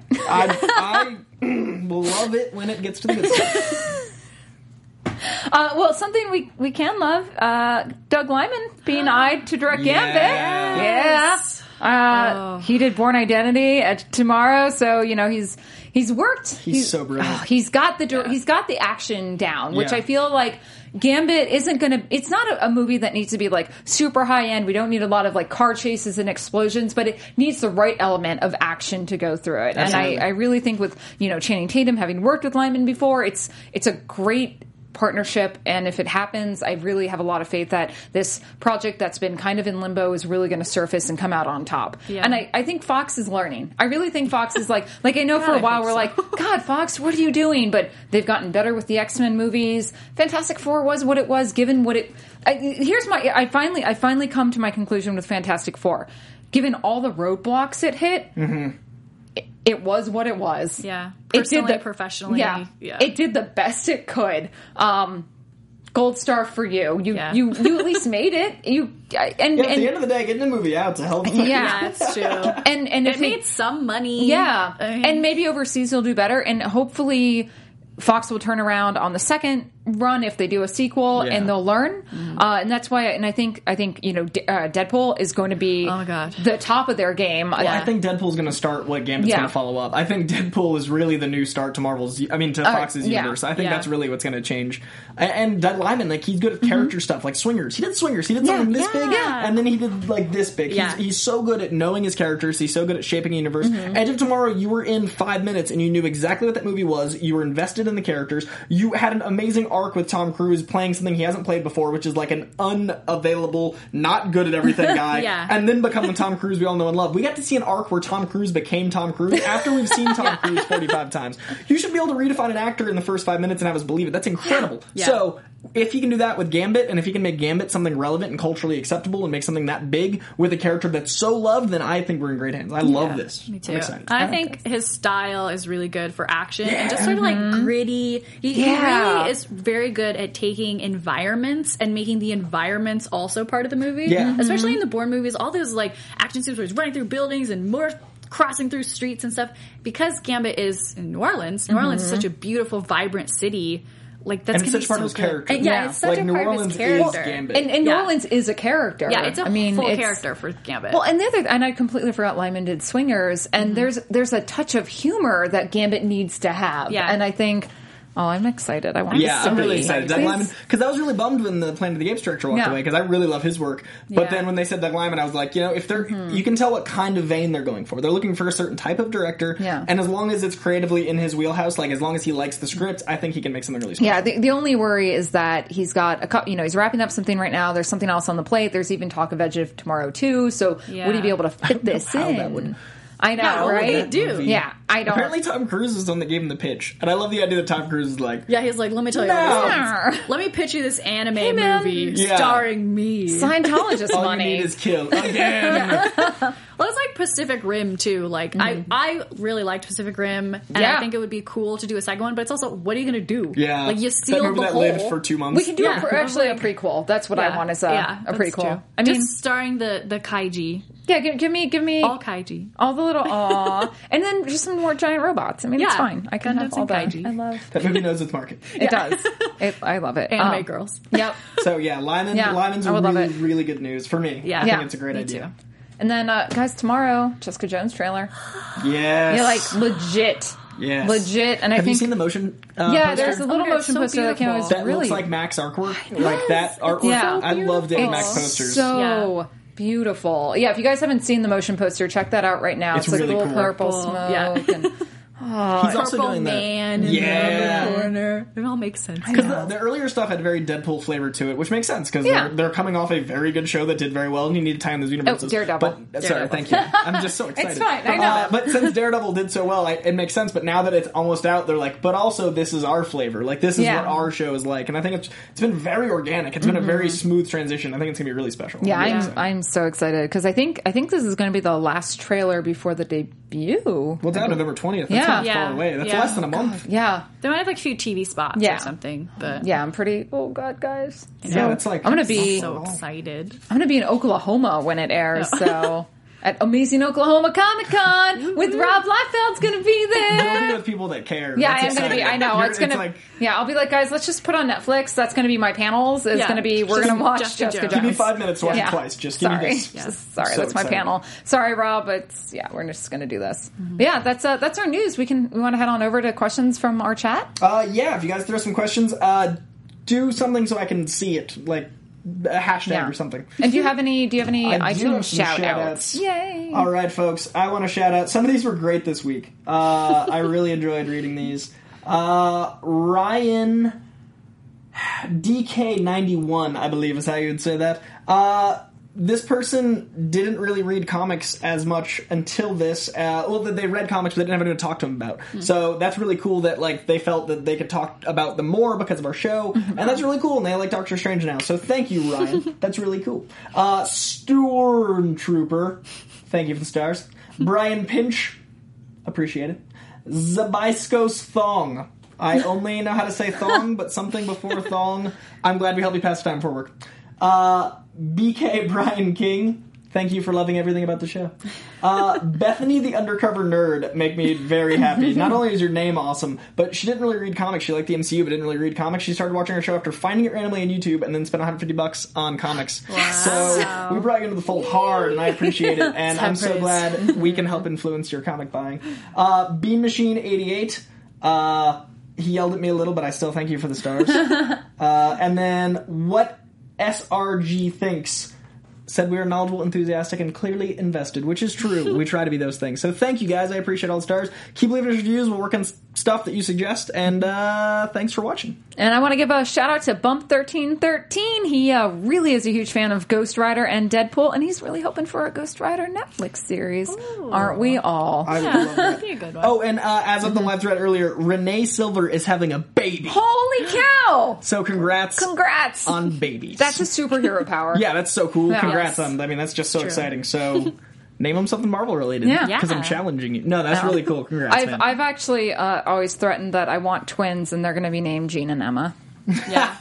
I will love it when it gets to the good stuff. Well, something we can love, Doug Liman being eyed to direct Gambit. Yeah. He did Born Identity tomorrow, so he's worked. He's so brilliant. He's got the action down, which I feel like Gambit isn't going to. It's not a movie that needs to be like super high end. We don't need a lot of like car chases and explosions, but it needs the right element of action to go through it. Absolutely. And I really think with Channing Tatum having worked with Liman before, it's a great partnership, and if it happens, I really have a lot of faith that this project that's been kind of in limbo is really going to surface and come out on top. Yeah. And I think Fox is learning. I really think Fox is like I know for a while we're like, God, Fox, what are you doing? But they've gotten better with the X-Men movies. Fantastic Four was what it was, given what it. I finally come to my conclusion with Fantastic Four. Given all the roadblocks it hit, it was what it was. Yeah. Personally, Professionally. Yeah. It did the best it could. Gold star for you. You at least made it. At the end of the day, getting the movie out is a hell of a thing. Yeah, that's true. And it made some money. Yeah. And maybe overseas will do better. And hopefully Fox will turn around on the second run if they do a sequel and they'll learn. And that's why, and I think Deadpool is going to be the top of their game. Well, I think Deadpool's going to start what Gambit's going to follow up. I think Deadpool is really the new start to Fox's universe. I think that's really what's going to change. And Doug Liman, like, he's good at character stuff, like Swingers. He did Swingers. He did something this big, and then he did like this big. He's so good at knowing his characters. He's so good at shaping a universe. Edge of Tomorrow, you were in 5 minutes and you knew exactly what that movie was. You were invested in the characters. You had an amazing arc with Tom Cruise playing something he hasn't played before, which is like an unavailable, not good at everything guy, and then become the Tom Cruise we all know and love. We got to see an arc where Tom Cruise became Tom Cruise after we've seen Tom Cruise 45 times. You should be able to redefine an actor in the first 5 minutes and have us believe it. That's incredible. So, if he can do that with Gambit, and if he can make Gambit something relevant and culturally acceptable and make something that big with a character that's so loved, then I think we're in great hands. I love this. Me too. I'm excited. I think his style is really good for action and just sort of like gritty. He really is very good at taking environments and making the environments also part of the movie. Yeah. Especially in the Bourne movies, all those like action scenes where he's running through buildings and more crossing through streets and stuff. Because Gambit is in New Orleans. New Orleans is such a beautiful, vibrant city. Like, that's and it's such part of his character. It's such a New part Orleans of his character. is Gambit. And New Orleans is a character. Yeah, it's a full character for Gambit. Well, and I completely forgot Lyman did Swingers, and there's a touch of humor that Gambit needs to have. Yeah. And I think, I'm excited. I want to see. I'm really excited. Doug Liman, because I was really bummed when the Planet of the Apes director walked away, because I really love his work. But then when they said Doug Liman, I was like, if they're, you can tell what kind of vein they're going for. They're looking for a certain type of director, and as long as it's creatively in his wheelhouse, like as long as he likes the script, I think he can make something really special. Yeah, the only worry is that he's got he's wrapping up something right now. There's something else on the plate. There's even talk of Edge of Tomorrow 2. So would he be able to fit this in? I know, right? What do? Yeah, I don't. Apparently Tom Cruise is the one that gave him the pitch. And I love the idea that Tom Cruise is like... Yeah, he's like, let me tell you what let me pitch you this anime movie starring me. Scientologist All money. All you need is kill. Again! Well, it's like Pacific Rim, too. Like, I really liked Pacific Rim, and I think it would be cool to do a second one, but it's also, what are you going to do? Yeah. Like, you seal the hole. Lived for 2 months. We can do actually a prequel. That's what I want is a prequel. I mean, just starring the kaiji. Yeah, give me all kaiji, all the little and then just some more giant robots. I mean, it's fine. I can have all that. Kaiji. I love that movie knows its market. It does. I love it. Anime girls. Yep. So Lyman's really good news for me. Yeah, I think it's a great idea. Too. And then guys, tomorrow Jessica Jones trailer. Yes. Yeah, like legit. Yes. Legit. And have you seen the motion poster? There's a little motion poster that came out. That looks like Mac's artwork. Like that artwork. Yeah. I loved it in Mac's posters. So beautiful. Yeah, if you guys haven't seen the motion poster, check that out right now. It's like really a little cool. purple smoke. And, he's also doing man that. In the corner. It all makes sense. Because the earlier stuff had very Deadpool flavor to it, which makes sense because they're coming off a very good show that did very well, and you need to tie in those universes. Daredevil. Sorry, thank you. I'm just so excited. It's fine. I know. But since Daredevil did so well, it makes sense. But now that it's almost out, they're like, but also this is our flavor. Like this is what our show is like, and I think it's been very organic. It's been a very smooth transition. I think it's gonna be really special. Yeah, I'm so excited because I think this is going to be the last trailer before the debut. Well, it's out November 20th. That's not far away. That's less than a month. Yeah. They might have like a few TV spots or something. But I'm pretty. Oh God, guys. Yeah, it's like I'm so excited. I'm gonna be in Oklahoma when it airs. So. At Amazing Oklahoma Comic Con with Rob Liefeld's going to be there. You'll be with people that care. Yeah, That's I am going to be. I know. It's going to. I'll be like, guys, let's just put on Netflix. That's going to be my panels. It's going to be. We're going to watch Jessica Jones. Give me 5 minutes to watch it twice. Just give me this. Sorry, that's my panel. Sorry, Rob, but we're just going to do this. But that's our news. We want to head on over to questions from our chat. If you guys throw some questions, do something so I can see it, like a hashtag or something. And do you have any iTunes shout outs? Yay! All right, folks, I want to shout out. Some of these were great this week. I really enjoyed reading these. Ryan DK91, I believe is how you would say that. This person didn't really read comics as much until this. They read comics, but they didn't have anyone to talk to them about. So that's really cool that they felt that they could talk about them more because of our show, and that's really cool. And they like Doctor Strange now. So thank you, Ryan. That's really cool. Stormtrooper, thank you for the stars. Brian Pinch, Appreciate it. Zabaiskos Thong. I only know how to say thong, but something before thong. I'm glad we helped you pass time for work. BK Brian King. Thank you for loving everything about the show. Bethany the Undercover Nerd make me very happy. Not only is your name awesome, but she didn't really read comics. She liked the MCU, but didn't really read comics. She started watching our show after finding it randomly on YouTube and then spent $150 on comics. Wow. So we brought you into the fold hard, and I appreciate it. And I'm so glad we can help influence your comic buying. Bean Machine 88. He yelled at me a little, but I still thank you for the stars. And then what SRG thinks said we are knowledgeable, enthusiastic, and clearly invested, which is true. We try to be those things. So thank you, guys. I appreciate all the stars. Keep leaving us reviews. We'll work on stuff that you suggest, and thanks for watching. And I want to give a shout-out to Bump1313. He really is a huge fan of Ghost Rider and Deadpool, and he's really hoping for a Ghost Rider Netflix series. Ooh. Aren't we all? I would love that. That'd be a good one. Oh, and as of the live thread earlier, Renee Silver is having a baby. Holy cow! So congrats on babies. That's a superhero power. Yeah, that's so cool. Yeah. Congrats on. I mean, that's just so exciting. So name them something Marvel related. Yeah, because I'm challenging you. No, that's really cool. Congrats, man. I've actually always threatened that I want twins, and they're going to be named Jean and Emma. Yeah.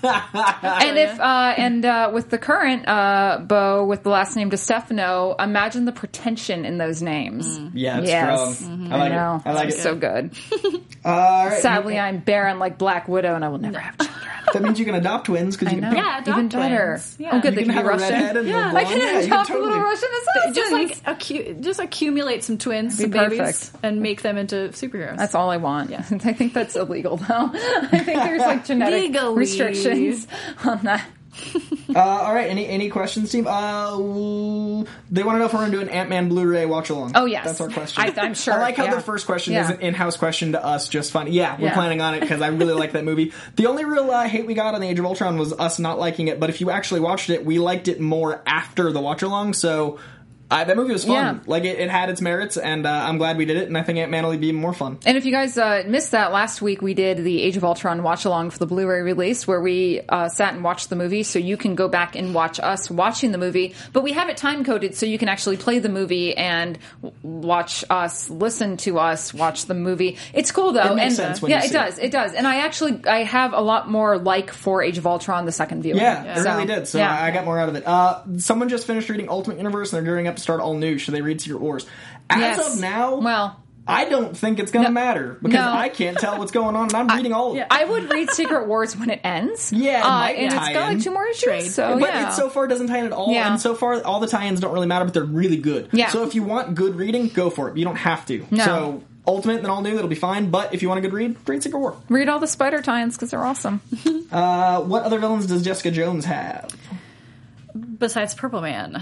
And with the current beau with the last name DeStefano, imagine the pretension in those names. Yeah, it's strong. Mm-hmm. I like it. So good. All right. Sadly, I'm barren like Black Widow, and I will never have children. That means you can adopt twins because you can pick. Yeah, adopt even twins. better. Yeah. Oh, good. They can can be have a Russian. redhead and I can adopt a little Russian assassins. Just accumulate some twins, some babies, and make them into superheroes. That's all I want. Yeah. I think that's illegal, though. I think there's like genetic restrictions on that. All right. Any questions, team? They want to know if we're going to do an Ant-Man Blu-ray watch-along. Oh, yes. That's our question. I'm sure. I like how their first question is an in-house question to us, just fun. Yeah, we're planning on it because I really like that movie. The only real hate we got on the Age of Ultron was us not liking it, but if you actually watched it, we liked it more after the watch-along, so... that movie was fun. Yeah. Like, it had its merits, and I'm glad we did it, and I think Ant-Man will be more fun. And if you guys missed that, last week we did the Age of Ultron watch-along for the Blu-ray release, where we sat and watched the movie, so you can go back and watch us watching the movie. But we have it time-coded, so you can actually play the movie and watch us, listen to us, watch the movie. It's cool, though. It makes sense when you see it. It does. And I have a lot more like for Age of Ultron the second viewing. Yeah, it really did. So I got more out of it. Someone just finished reading Ultimate Universe, and they're gearing up to start All New. Should they read Secret Wars? As of now, I don't think it's going to matter because I can't tell what's going on, and I'm reading all of it. I would read Secret Wars when it ends. Yeah, and it's got like 2 more issues. So, but it so far doesn't tie in at all, and so far all the tie-ins don't really matter, but they're really good. Yeah. So if you want good reading, go for it. You don't have to. No. So Ultimate and All New, that'll be fine, but if you want a good read Secret War. Read all the Spider tie-ins because they're awesome. What other villains does Jessica Jones have? Besides Purple Man.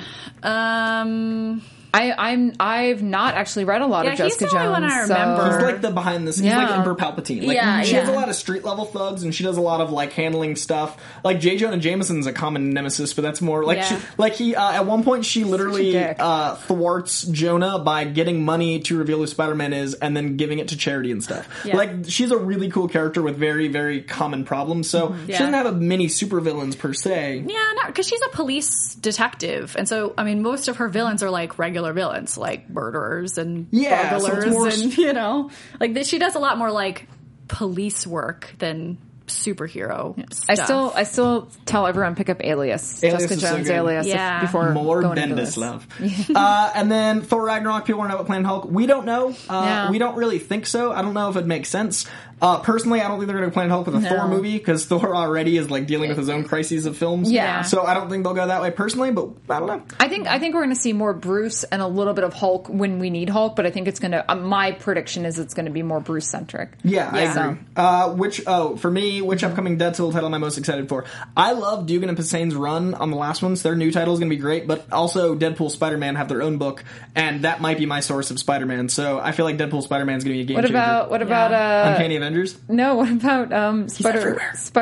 I've not actually read a lot of Jessica Jones. He's the only one I remember. He's like the behind the scenes. He's like Emperor Palpatine. Like, she has a lot of street level thugs, and she does a lot of like handling stuff. Like J. Jonah Jameson's a common nemesis, but that's more like at one point she literally thwarts Jonah by getting money to reveal who Spider-Man is, and then giving it to charity and stuff. Yeah. Like she's a really cool character with very very common problems. So she doesn't have a many supervillains per se. Yeah, no, because she's a police detective, and so I mean most of her villains are like regular villains, like murderers and burglars, and like she does a lot more like police work than superhero stuff. I still tell everyone pick up Alias Jessica Jones so Alias before more going Bendis love. And then Thor Ragnarok, people want to know about Planet Hulk. We don't know. We don't really think so. I don't know if it makes sense. Personally, I don't think they're going to Planet Hulk with a Thor movie because Thor already is like dealing with his own crises of films. Yeah. So I don't think they'll go that way personally, but I don't know. I think we're going to see more Bruce and a little bit of Hulk when we need Hulk, but I think it's going to. My prediction is it's going to be more Bruce centric. Yeah, I agree. For me, which upcoming Deadpool title am I most excited for? I love Dugan and Pasane's run on the last ones. Their new title is going to be great, but also Deadpool Spider-Man have their own book, and that might be my source of Spider-Man. So I feel like Deadpool Spider-Man is going to be a game changer. What about Uncanny Avengers? No, what about Gwenpool?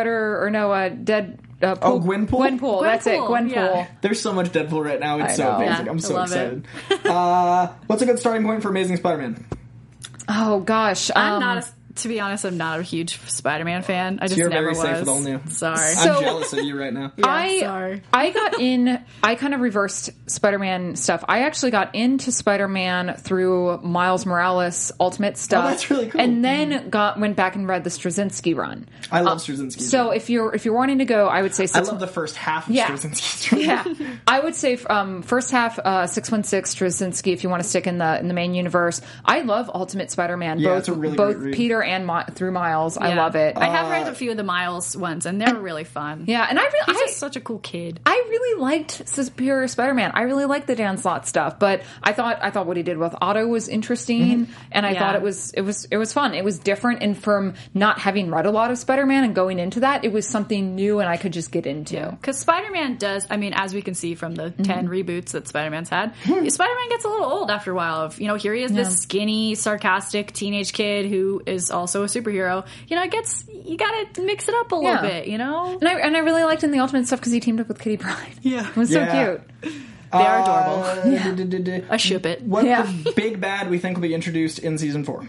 Gwenpool, that's it, Gwenpool. Yeah. There's so much Deadpool right now, it's so basic. I'm so excited. What's a good starting point for Amazing Spider-Man? Oh gosh, I'm not to be honest, I'm not a huge Spider-Man fan. I just You're never very was. safe with all new. Sorry. I'm jealous of you right now. Sorry. I got in. I kind of reversed Spider-Man stuff. I actually got into Spider-Man through Miles Morales Ultimate stuff. Oh, that's really cool. And then went back and read the Straczynski run. I love Straczynski. So if you're wanting to go, I would say I love the first half of Straczynski's run. Yeah, I would say first half 616 Straczynski if you want to stick in the main universe. I love Ultimate Spider-Man. Yeah, both it's a really great both read. Peter and through Miles. I love it. I have read a few of the Miles ones, and they're really fun. Yeah, and He's just such a cool kid. I really liked Superior Spider-Man. I really liked the Dan Slott stuff, but I thought what he did with Otto was interesting, and I thought it was fun. It was different, and from not having read a lot of Spider-Man and going into that, it was something new, and I could just get into. Because Spider-Man does, I mean, as we can see from the 10 reboots that Spider-Man's had, Spider-Man gets a little old after a while. Of, here he is, this skinny, sarcastic teenage kid who is also a superhero. You gotta mix it up a little bit, And I really liked in the Ultimate stuff because he teamed up with Kitty Pryde. Yeah. It was so cute. They are adorable. I ship it. What's the big bad we think will be introduced in season 4?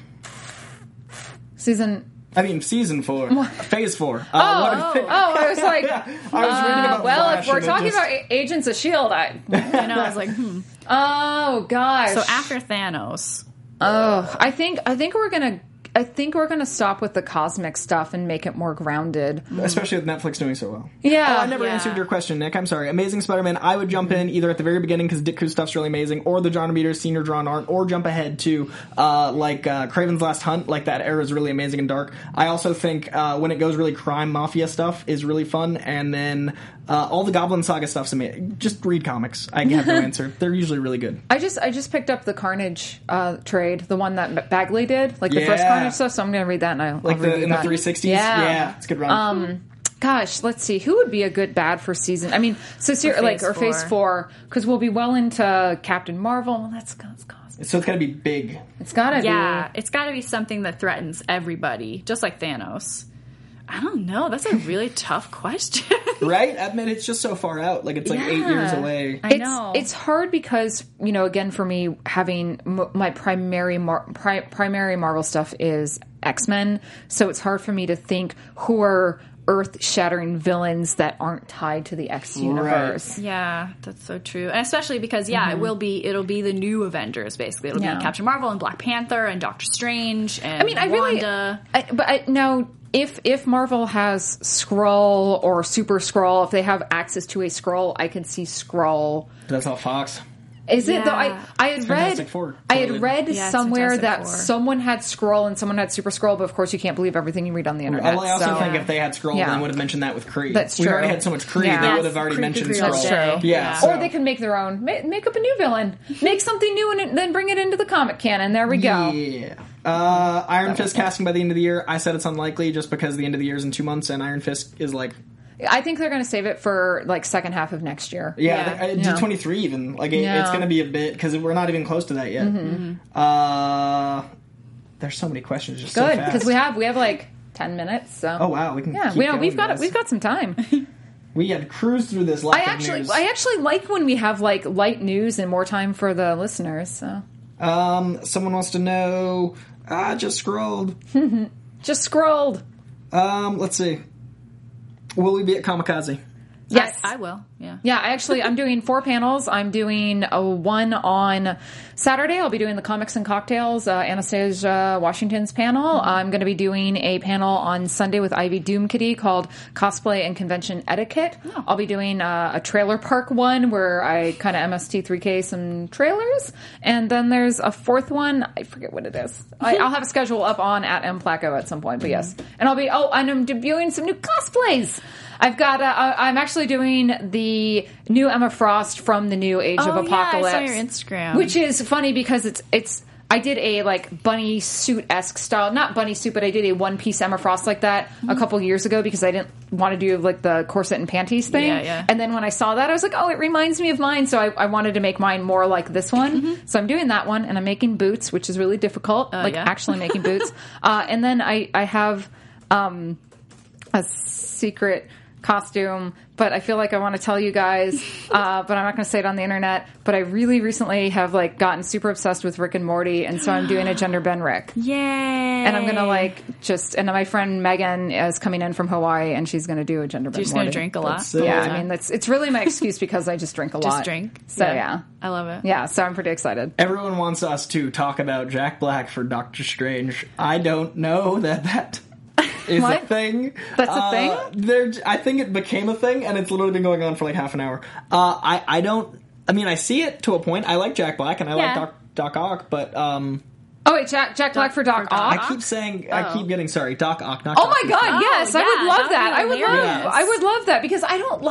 Season 4. Phase 4. I was like, I was reading about Flash, if we're and talking about Agents of S.H.I.E.L.D., I was like, Oh, gosh. So after Thanos. Oh, I think we're gonna stop with the cosmic stuff and make it more grounded. Especially with Netflix doing so well. Yeah. I never answered your question, Nick. I'm sorry. Amazing Spider-Man, I would jump in either at the very beginning because Dick Cruz stuff's really amazing, or the John Romita senior drawn art, or jump ahead to Kraven's Last Hunt. Like, that era is really amazing and dark. I also think when it goes really crime mafia stuff is really fun, and then all the Goblin Saga stuff's amazing. Just read comics. I have no answer. They're usually really good. I just picked up the Carnage trade, the one that Bagley did, the first Carnage stuff. So I'm going to read that, and I'll review in that. the 360s. Yeah, it's a good run. Gosh, let's see. Who would be a good bad for season? I mean, Phase 4, because we'll be well into Captain Marvel. Well, that's cosmic. So it's got to be big. It's got to be. Yeah, it's got to be something that threatens everybody, just like Thanos. I don't know. That's a really tough question. Right? I mean, it's just so far out. Like, it's 8 years away. I know. It's hard because, again, for me, having my primary Marvel stuff is X-Men, so it's hard for me to think who are earth-shattering villains that aren't tied to the X universe. Right. Yeah, that's so true. And especially because, it'll be the new Avengers, basically. It'll be Captain Marvel and Black Panther and Doctor Strange and Wanda. Now, if Marvel has Skrull or Super Skrull, if they have access to a Skrull, I can see Skrull. That's all Fox. Is it though? I had read somewhere that someone had Skrull and someone had Super Skrull, but of course you can't believe everything you read on the internet. Well, I also think if they had Skrull, then they would have mentioned that with Kree. That's true. We've already had so much Kree, they would have already mentioned Skrull. That's true. Yeah. Or they can make their own, make up a new villain, make something new, and then bring it into the comic canon. There we go. Yeah. Iron Fist casting by the end of the year. I said it's unlikely just because the end of the year is in 2 months, and Iron Fist is I think they're going to save it for second half of next year. Yeah. D23 even. It's going to be a bit because we're not even close to that yet. Mm-hmm. There's so many questions. Just good so fast. because we have 10 minutes. So. Oh wow, we can. We've got some time. We had cruised through this. I actually like when we have light news and more time for the listeners. So. Someone wants to know. Just scrolled. Just scrolled. Let's see. Will we be at Kamikaze? Yes, I will. Yeah. Yeah, I'm doing 4 panels. I'm doing one on Saturday. I'll be doing the Comics and Cocktails, Anastasia Washington's panel. Mm-hmm. I'm going to be doing a panel on Sunday with Ivy Doomkitty called Cosplay and Convention Etiquette. Oh. I'll be doing a trailer park one where I kind of MST3K some trailers. And then there's a 4th one. I forget what it is. I'll have a schedule up on at MPlaco at some point, but yes. And and I'm debuting some new cosplays. I've got. I'm actually doing the new Emma Frost from the new Age of Apocalypse. I saw your Instagram, which is funny because it's. I did a bunny suit-esque style, not bunny suit, but I did a one-piece Emma Frost like that a couple years ago because I didn't want to do the corset and panties thing. Yeah. And then when I saw that, I was like, oh, it reminds me of mine. So I wanted to make mine more like this one. Mm-hmm. So I'm doing that one, and I'm making boots, which is really difficult, actually making boots. And then I have a secret costume, but I feel like I want to tell you guys, but I'm not going to say it on the internet, but I really recently have like gotten super obsessed with Rick and Morty, and so I'm doing a gender bend Rick. Yay! And I'm going to like and my friend Megan is coming in from Hawaii, and she's going to do a gender bend She's Morty. going to drink a lot. Yeah, I mean, it's really my excuse because I just drink a lot. Just drink. So yeah. I love it. Yeah, so I'm pretty excited. Everyone wants us to talk about Jack Black for Doctor Strange. I don't know that is What? a thing. That's a thing? I think it became a thing, and it's literally been going on for like half an hour. I mean, I see it to a point. I like Jack Black, and I like Doc Ock, but Oh wait, Jack Black for Doc Ock. I keep saying, I keep getting Doc Ock. Not Oh my Doc god, Ock. yes, I would love that. I would hilarious. love that because I don't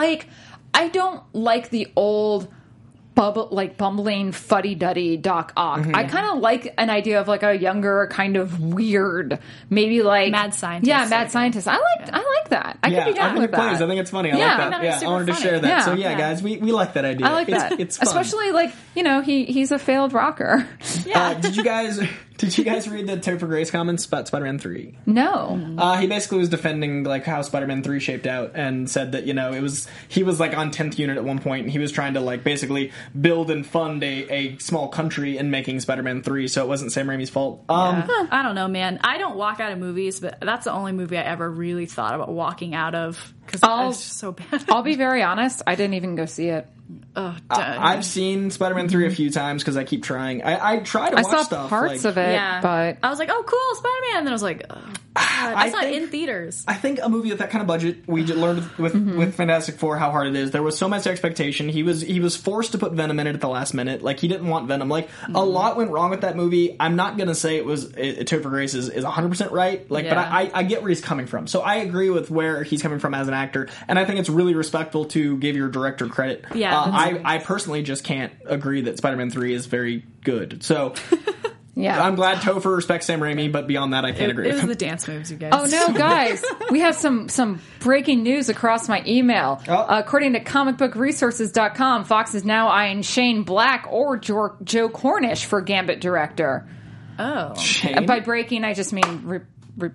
like the old bumbling fuddy-duddy Doc Ock. I kind of like an idea of like a younger, kind of weird, maybe like Mad scientist. Yeah, mad scientist. I like that. I could be I down think with it plays. that. I think it's funny. I Yeah, like I that. think Yeah, it's I wanted to super share funny. that. Yeah. So yeah, guys, we like that idea. I like that. It's fun. Especially like, he's a failed rocker. Did you guys read the Topher Grace comments about Spider-Man 3? No. He basically was defending like how Spider-Man 3 shaped out and said that, he was like on 10th unit at one point, and he was trying to like basically build and fund a small country in making Spider-Man 3, so it wasn't Sam Raimi's fault. I don't know, man. I don't walk out of movies, but that's the only movie I ever really thought about walking out of because it's so bad. I'll be very honest, I didn't even go see it. I've seen Spider-Man 3 a few times because I keep trying. I try to watch I saw stuff. parts like, of it, but I was like, oh, cool, Spider-Man. And then I was like, oh, I saw it in theaters. I think a movie with that kind of budget, we learned with Fantastic Four how hard it is. There was so much expectation. He was forced to put Venom in it at the last minute. Like, he didn't want Venom. Like, a lot went wrong with that movie. I'm not going to say Topher Grace is 100% right. Like, but I get where he's coming from. So I agree with where he's coming from as an actor. And I think it's really respectful to give your director credit. Yeah. I personally just can't agree that Spider-Man 3 is very good. So... yeah. I'm glad Topher respects Sam Raimi, but beyond that, I can't agree It with was him. the dance moves, you guys. Oh no, guys! We have some breaking news across my email. Oh. According to comicbookresources.com, Fox is now eyeing Shane Black or Joe Cornish for Gambit director. Oh. Shane? And by breaking, I just mean rumors.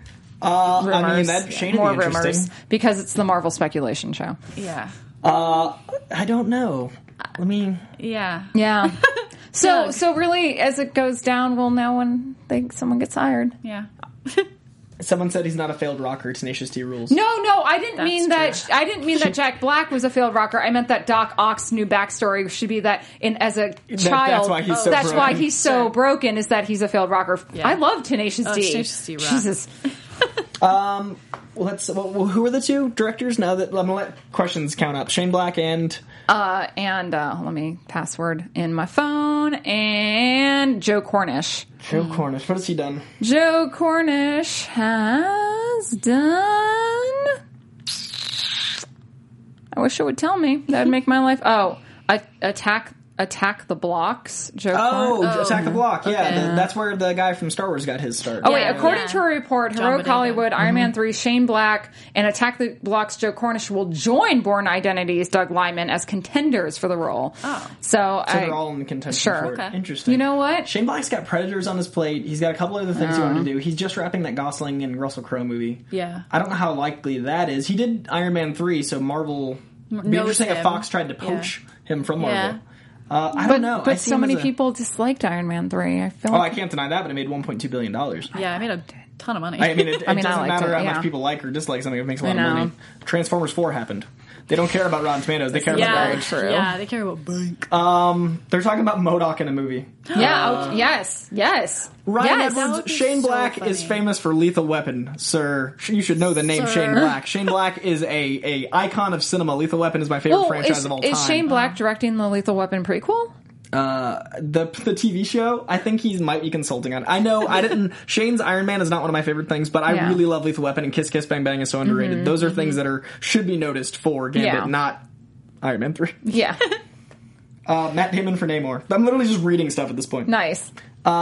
I mean, that Shane More would be interesting. rumors because it's the Marvel speculation show. Yeah. I don't know. I mean, Yeah. Yeah. So really, as it goes down, we'll know when someone gets hired. Yeah. someone said he's not a failed rocker. Tenacious D rules. No, I didn't mean that. true. I didn't mean that Jack Black was a failed rocker. I meant that Doc Ock's new backstory should be that as a child. That's why he's so that's why broken. he's so broken. Is that he's a failed rocker? Yeah. I love Tenacious D. Tenacious D rock. Jesus. Who are the two directors? Now that I'm gonna let questions count up. Shane Black and Let me password in my phone and Joe Cornish. Joe Cornish. What has he done? Joe Cornish has done. I wish it would tell me. That would make my life. Attack the Blocks. Joe Cornish. Attack the Block. Yeah, Okay. that's where the guy from Star Wars got his start. Oh wait! Yeah. According to a report, John Heroic Boyega. Hollywood, Iron Man 3, Shane Black, and Attack the Block's Joe Cornish will join Bourne Identity's Doug Liman as contenders for the role. Oh. So they're all in contention Sure. for it. Okay. Interesting. You know what? Shane Black's got Predators on his plate. He's got a couple other things he wanted to do. He's just wrapping that Gosling and Russell Crowe movie. Yeah. I don't know how likely that is. He did Iron Man 3, so Marvel... It'd be knows interesting if him. Fox tried to poach him from Marvel. Yeah. I don't know. I But see so him many as a- people disliked Iron Man 3. I feel Oh, I like can't deny that, but it made $1.2 billion. Yeah, I made a ton of money. I mean, it I doesn't liked matter it, how yeah. much people like or dislike something. It makes a lot I of know. money. Transformers 4 happened. They don't care about Rotten Tomatoes. They care about yeah, the true. Yeah, they care about bank. They're talking about MODOK in a movie. yeah. Yes. Ryan Yes. That Edwards, would be Shane so Black funny. is famous for Lethal Weapon, sir. You should know the name Sir. Shane Black. Shane Black is a icon of cinema. Lethal Weapon is my favorite franchise of all time. Is Shane Black directing the Lethal Weapon prequel? The TV show, I think he might be consulting on. I know I didn't. Shane's Iron Man is not one of my favorite things, but I Yeah. really love Lethal Weapon and Kiss Kiss Bang Bang is so underrated. Those are things that should be noticed for Gambit, Yeah. not Iron Man 3. Yeah. Matt Damon for Namor. I'm literally just reading stuff at this point. Nice.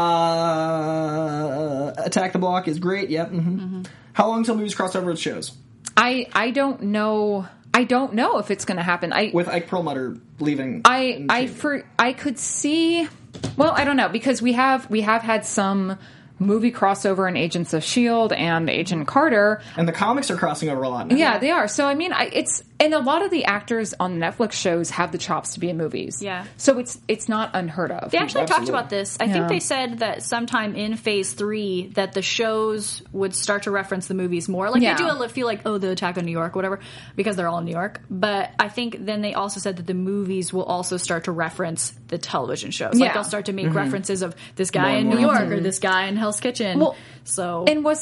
Attack the Block is great. Yep. How long till movies cross over with shows? I don't know. I don't know if it's going to happen. With Ike Perlmutter leaving. I could see. Well, I don't know because we have had some movie crossover in Agents of S.H.I.E.L.D. and Agent Carter. And the comics are crossing over a lot now. Yeah, they are. So, I mean, and a lot of the actors on Netflix shows have the chops to be in movies. Yeah. So it's not unheard of. They actually talked about this. I think they said that sometime in Phase 3 that the shows would start to reference the movies more. Like, they do feel like, the Attack on New York, whatever, because they're all in New York. But I think then they also said that the movies will also start to reference the television shows. Like, they'll start to make references of this guy in New York or this guy in Hell's Kitchen. Well, so... And was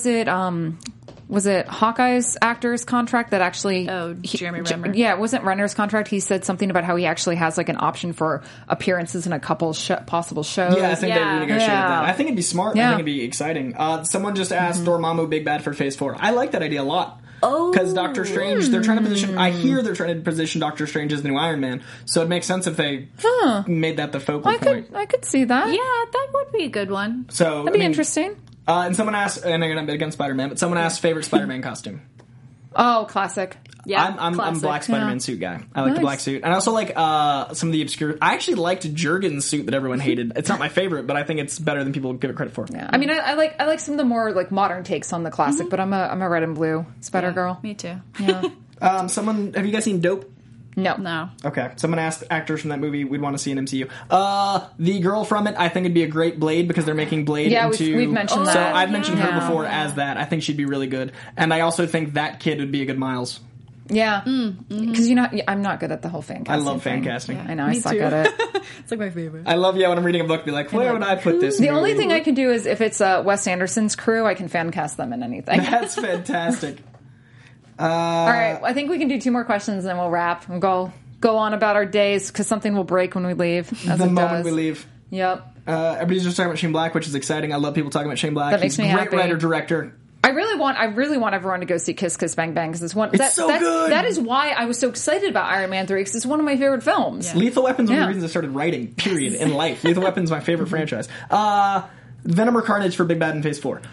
it Hawkeye's actor's contract that actually... Oh, Jeremy Renner. Yeah, it wasn't Renner's contract. He said something about how he actually has like an option for appearances in a couple possible shows. Yeah, I think they renegotiated that. I think it'd be smart. Yeah. I think it'd be exciting. Someone just asked Dormammu Big Bad for Phase 4. I like that idea a lot. Because Doctor Strange, they're trying to position... I hear they're trying to position Doctor Strange as the new Iron Man, so it makes sense if they made that the focal point. I could see that. Yeah, that would be a good one. So That'd be interesting. And someone asked, and I'm against Spider-Man, but someone asked favorite Spider-Man costume. Oh, classic. Yeah, I'm a black Spider-Man suit guy. I like the black suit. And I also like some of the obscure... I actually liked Jurgen's suit that everyone hated. It's not my favorite, but I think it's better than people give it credit for. Yeah. I mean, I like some of the more like modern takes on the classic, but I'm a red and blue Spider-Girl. Me too. Yeah. Have you guys seen Dope? No. Okay. Someone asked actors from that movie we'd want to see in MCU. The girl from it, I think it'd be a great Blade because they're making Blade into... we've mentioned that. So I've mentioned her before as that. I think she'd be really good. And I also think that kid would be a good Miles. Yeah. Because I'm not good at the whole fan casting. I love fan thing. casting. Yeah, I know, I suck at it. It's like my favorite. I love, when I'm reading a book, be like, where would I put this The movie? only thing I can do is if it's Wes Anderson's crew, I can fan cast them in anything. That's fantastic. All right, I think we can do 2 more questions and then we'll wrap and go on about our days because something will break when we leave. The moment we leave. Yep. Everybody's just talking about Shane Black, which is exciting. I love people talking about Shane Black. That makes me happy. Great writer-director. I really want everyone to go see Kiss Kiss Bang Bang because it's so good. That is why I was so excited about Iron Man 3 because it's one of my favorite films. Yeah. Lethal Weapon's one of the reasons I started writing, period, in life. Lethal Weapon's my favorite franchise. Venom or Carnage for Big Bad in Phase 4?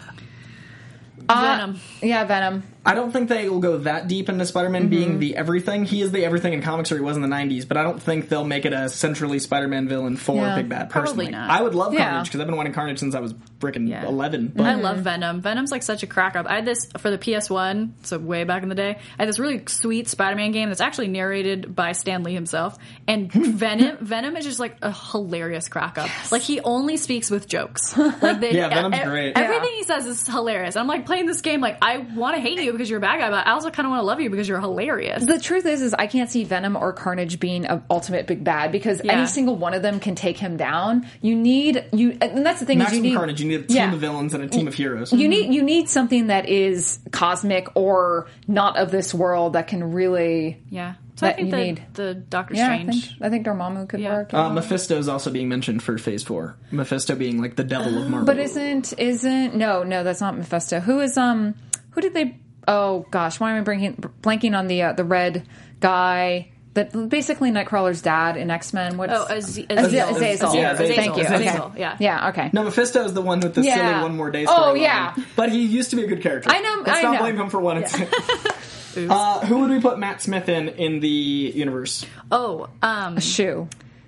Venom. Yeah, Venom. I don't think they will go that deep into Spider-Man being the everything. He is the everything in comics, or he was in the 90s, but I don't think they'll make it a centrally Spider-Man villain for Big Bad, personally. Probably not. I would love Carnage, because I've been wanting Carnage since I was frickin' 11. But I love Venom. Venom's like such a crack up. I had this for the PS1, so way back in the day. I had this really sweet Spider-Man game that's actually narrated by Stan Lee himself. And Venom is just like a hilarious crack up. Yes. Like, he only speaks with jokes. Like Venom's great. Everything he says is hilarious. I'm like playing this game like, I want to hate you because you're a bad guy, but I also kind of want to love you because you're hilarious. The truth is I can't see Venom or Carnage being an ultimate big bad because any single one of them can take him down. And that's the thing. Maximum is Carnage. You need a team of villains and a team of heroes. You need something that is cosmic or not of this world that can really. Yeah. So I think the Doctor Strange. I think Dormammu could work. Mephisto is also being mentioned for Phase 4. Mephisto being like the devil of Marvel. But isn't no, that's not Mephisto. Who did they? Oh gosh, why am I blanking on the red guy? That basically Nightcrawler's dad in X-Men. Azazel. Yeah, thank you. Azazel. Okay. Yeah. Okay. No, Mephisto is the one with the silly One More Day story. Oh yeah. But he used to be a good character. I know. Let's not blame him for one. Who would we put Matt Smith in the universe? A shoe.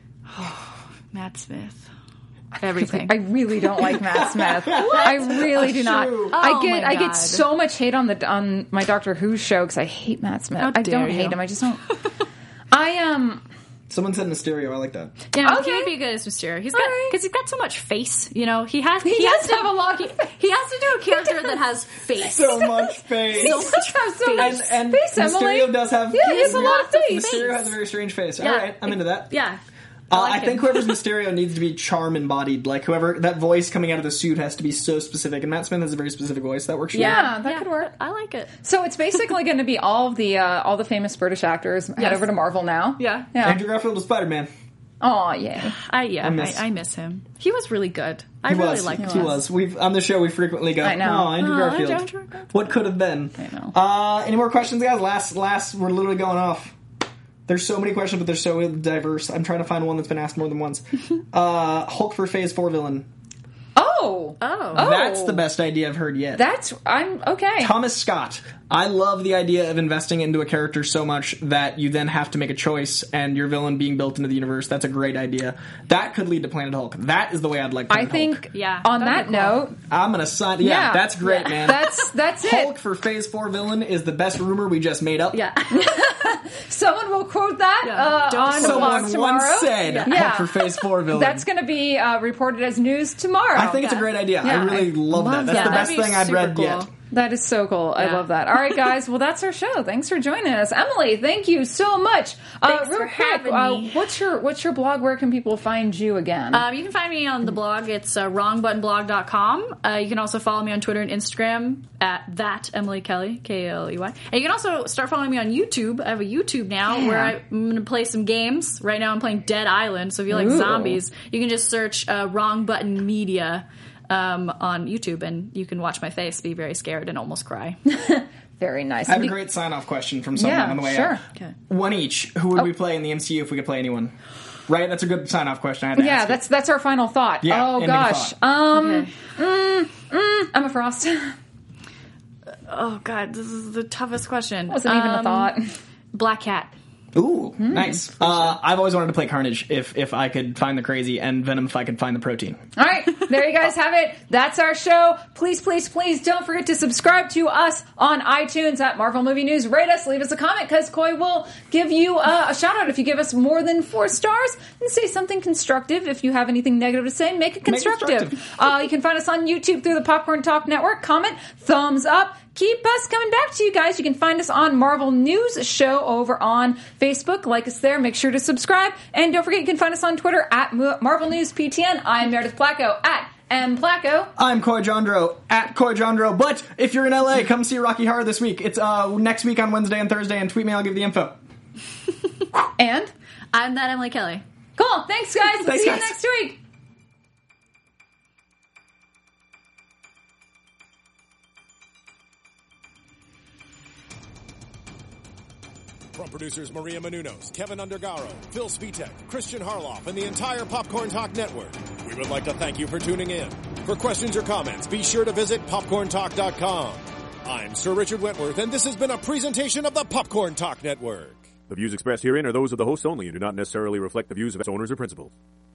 Matt Smith. Everything. I really don't like Matt Smith. I really do not. I get so much hate on my Doctor Who show because I hate Matt Smith. I don't hate him. I just don't. Someone said Mysterio. I like that. Yeah, he would be good as Mysterio. He's got so much face. You know, he has to have a lot. He has to do a character that has face. So much face. And Mysterio does have. Yeah, he has a lot of face. Mysterio has a very strange face. All right, I'm into that. Yeah. I think whoever's Mysterio needs to be charm embodied. Like, whoever, that voice coming out of the suit has to be so specific. And Matt Smith has a very specific voice. That works for me. Yeah, that could work. I like it. So it's basically going to be all the famous British actors head over to Marvel now. Yeah. Andrew Garfield was Spider-Man. Oh, yeah. I miss him. He was really good. I really liked him. He was. On the show, we frequently go, Andrew Garfield. What could have been? I know. Any more questions, guys? Last, we're literally going off. There's so many questions, but they're so diverse. I'm trying to find one that's been asked more than once. Hulk for Phase 4 villain. Oh, Oh. That's the best idea I've heard yet. I'm okay. Thomas Scott. I love the idea of investing into a character so much that you then have to make a choice and your villain being built into the universe. That's a great idea. That could lead to Planet Hulk. That is the way I'd like Planet Hulk. On that note, I'm going to sign. Yeah, that's great, man. That's it. Hulk for Phase 4 villain is the best rumor we just made up. Yeah. Someone will quote that on the blog tomorrow. Someone once said Hulk for Phase 4 villain. That's going to be reported as news tomorrow. I think it's a great idea. I really love that. That's the best thing I'd read yet. That is so cool. I love that. All right, guys. Well, that's our show. Thanks for joining us. Emily, thank you so much. Thanks for having me. What's your blog? Where can people find you again? You can find me on the blog. It's wrongbuttonblog.com. You can also follow me on Twitter and Instagram at that Emily Kelly, K-L-E-Y. And you can also start following me on YouTube. I have a YouTube now where I'm going to play some games. Right now I'm playing Dead Island, so if you like zombies, you can just search Wrong Button Media on YouTube, and you can watch my face be very scared and almost cry. Very nice. I have a great sign-off question from someone on the way out. Okay. One each. Who would we play in the MCU if we could play anyone? Right? That's a good sign-off question. I had to ask that's our final thought. Yeah, oh, gosh. Emma Frost. Oh, God. This is the toughest question. Wasn't even a thought. Black Cat. Ooh, nice. I've always wanted to play Carnage if I could find the crazy, and Venom if I could find the protein. All right, there you guys have it. That's our show. Please, please, please don't forget to subscribe to us on iTunes at Marvel Movie News. Rate us, leave us a comment, because Coy will give you a shout-out if you give us more than 4 stars, and say something constructive. If you have anything negative to say, make it constructive. You can find us on YouTube through the Popcorn Talk Network. Comment, thumbs up. Keep us coming back to you guys. You can find us on Marvel News Show over on Facebook. Like us there. Make sure to subscribe. And don't forget, you can find us on Twitter at Marvel News PTN. I'm Meredith Placco at M. Placco. I'm Coy Jandro at Coy Jandro. But if you're in LA, come see Rocky Horror this week. It's next week on Wednesday and Thursday, and tweet me, I'll give the info. And? I'm that Emily Kelly. Cool. Thanks, guys. We'll see you next week. From producers Maria Menounos, Kevin Undergaro, Phil Spitek, Christian Harloff, and the entire Popcorn Talk Network, we would like to thank you for tuning in. For questions or comments, be sure to visit popcorntalk.com. I'm Sir Richard Wentworth, and this has been a presentation of the Popcorn Talk Network. The views expressed herein are those of the hosts only and do not necessarily reflect the views of its owners or principals.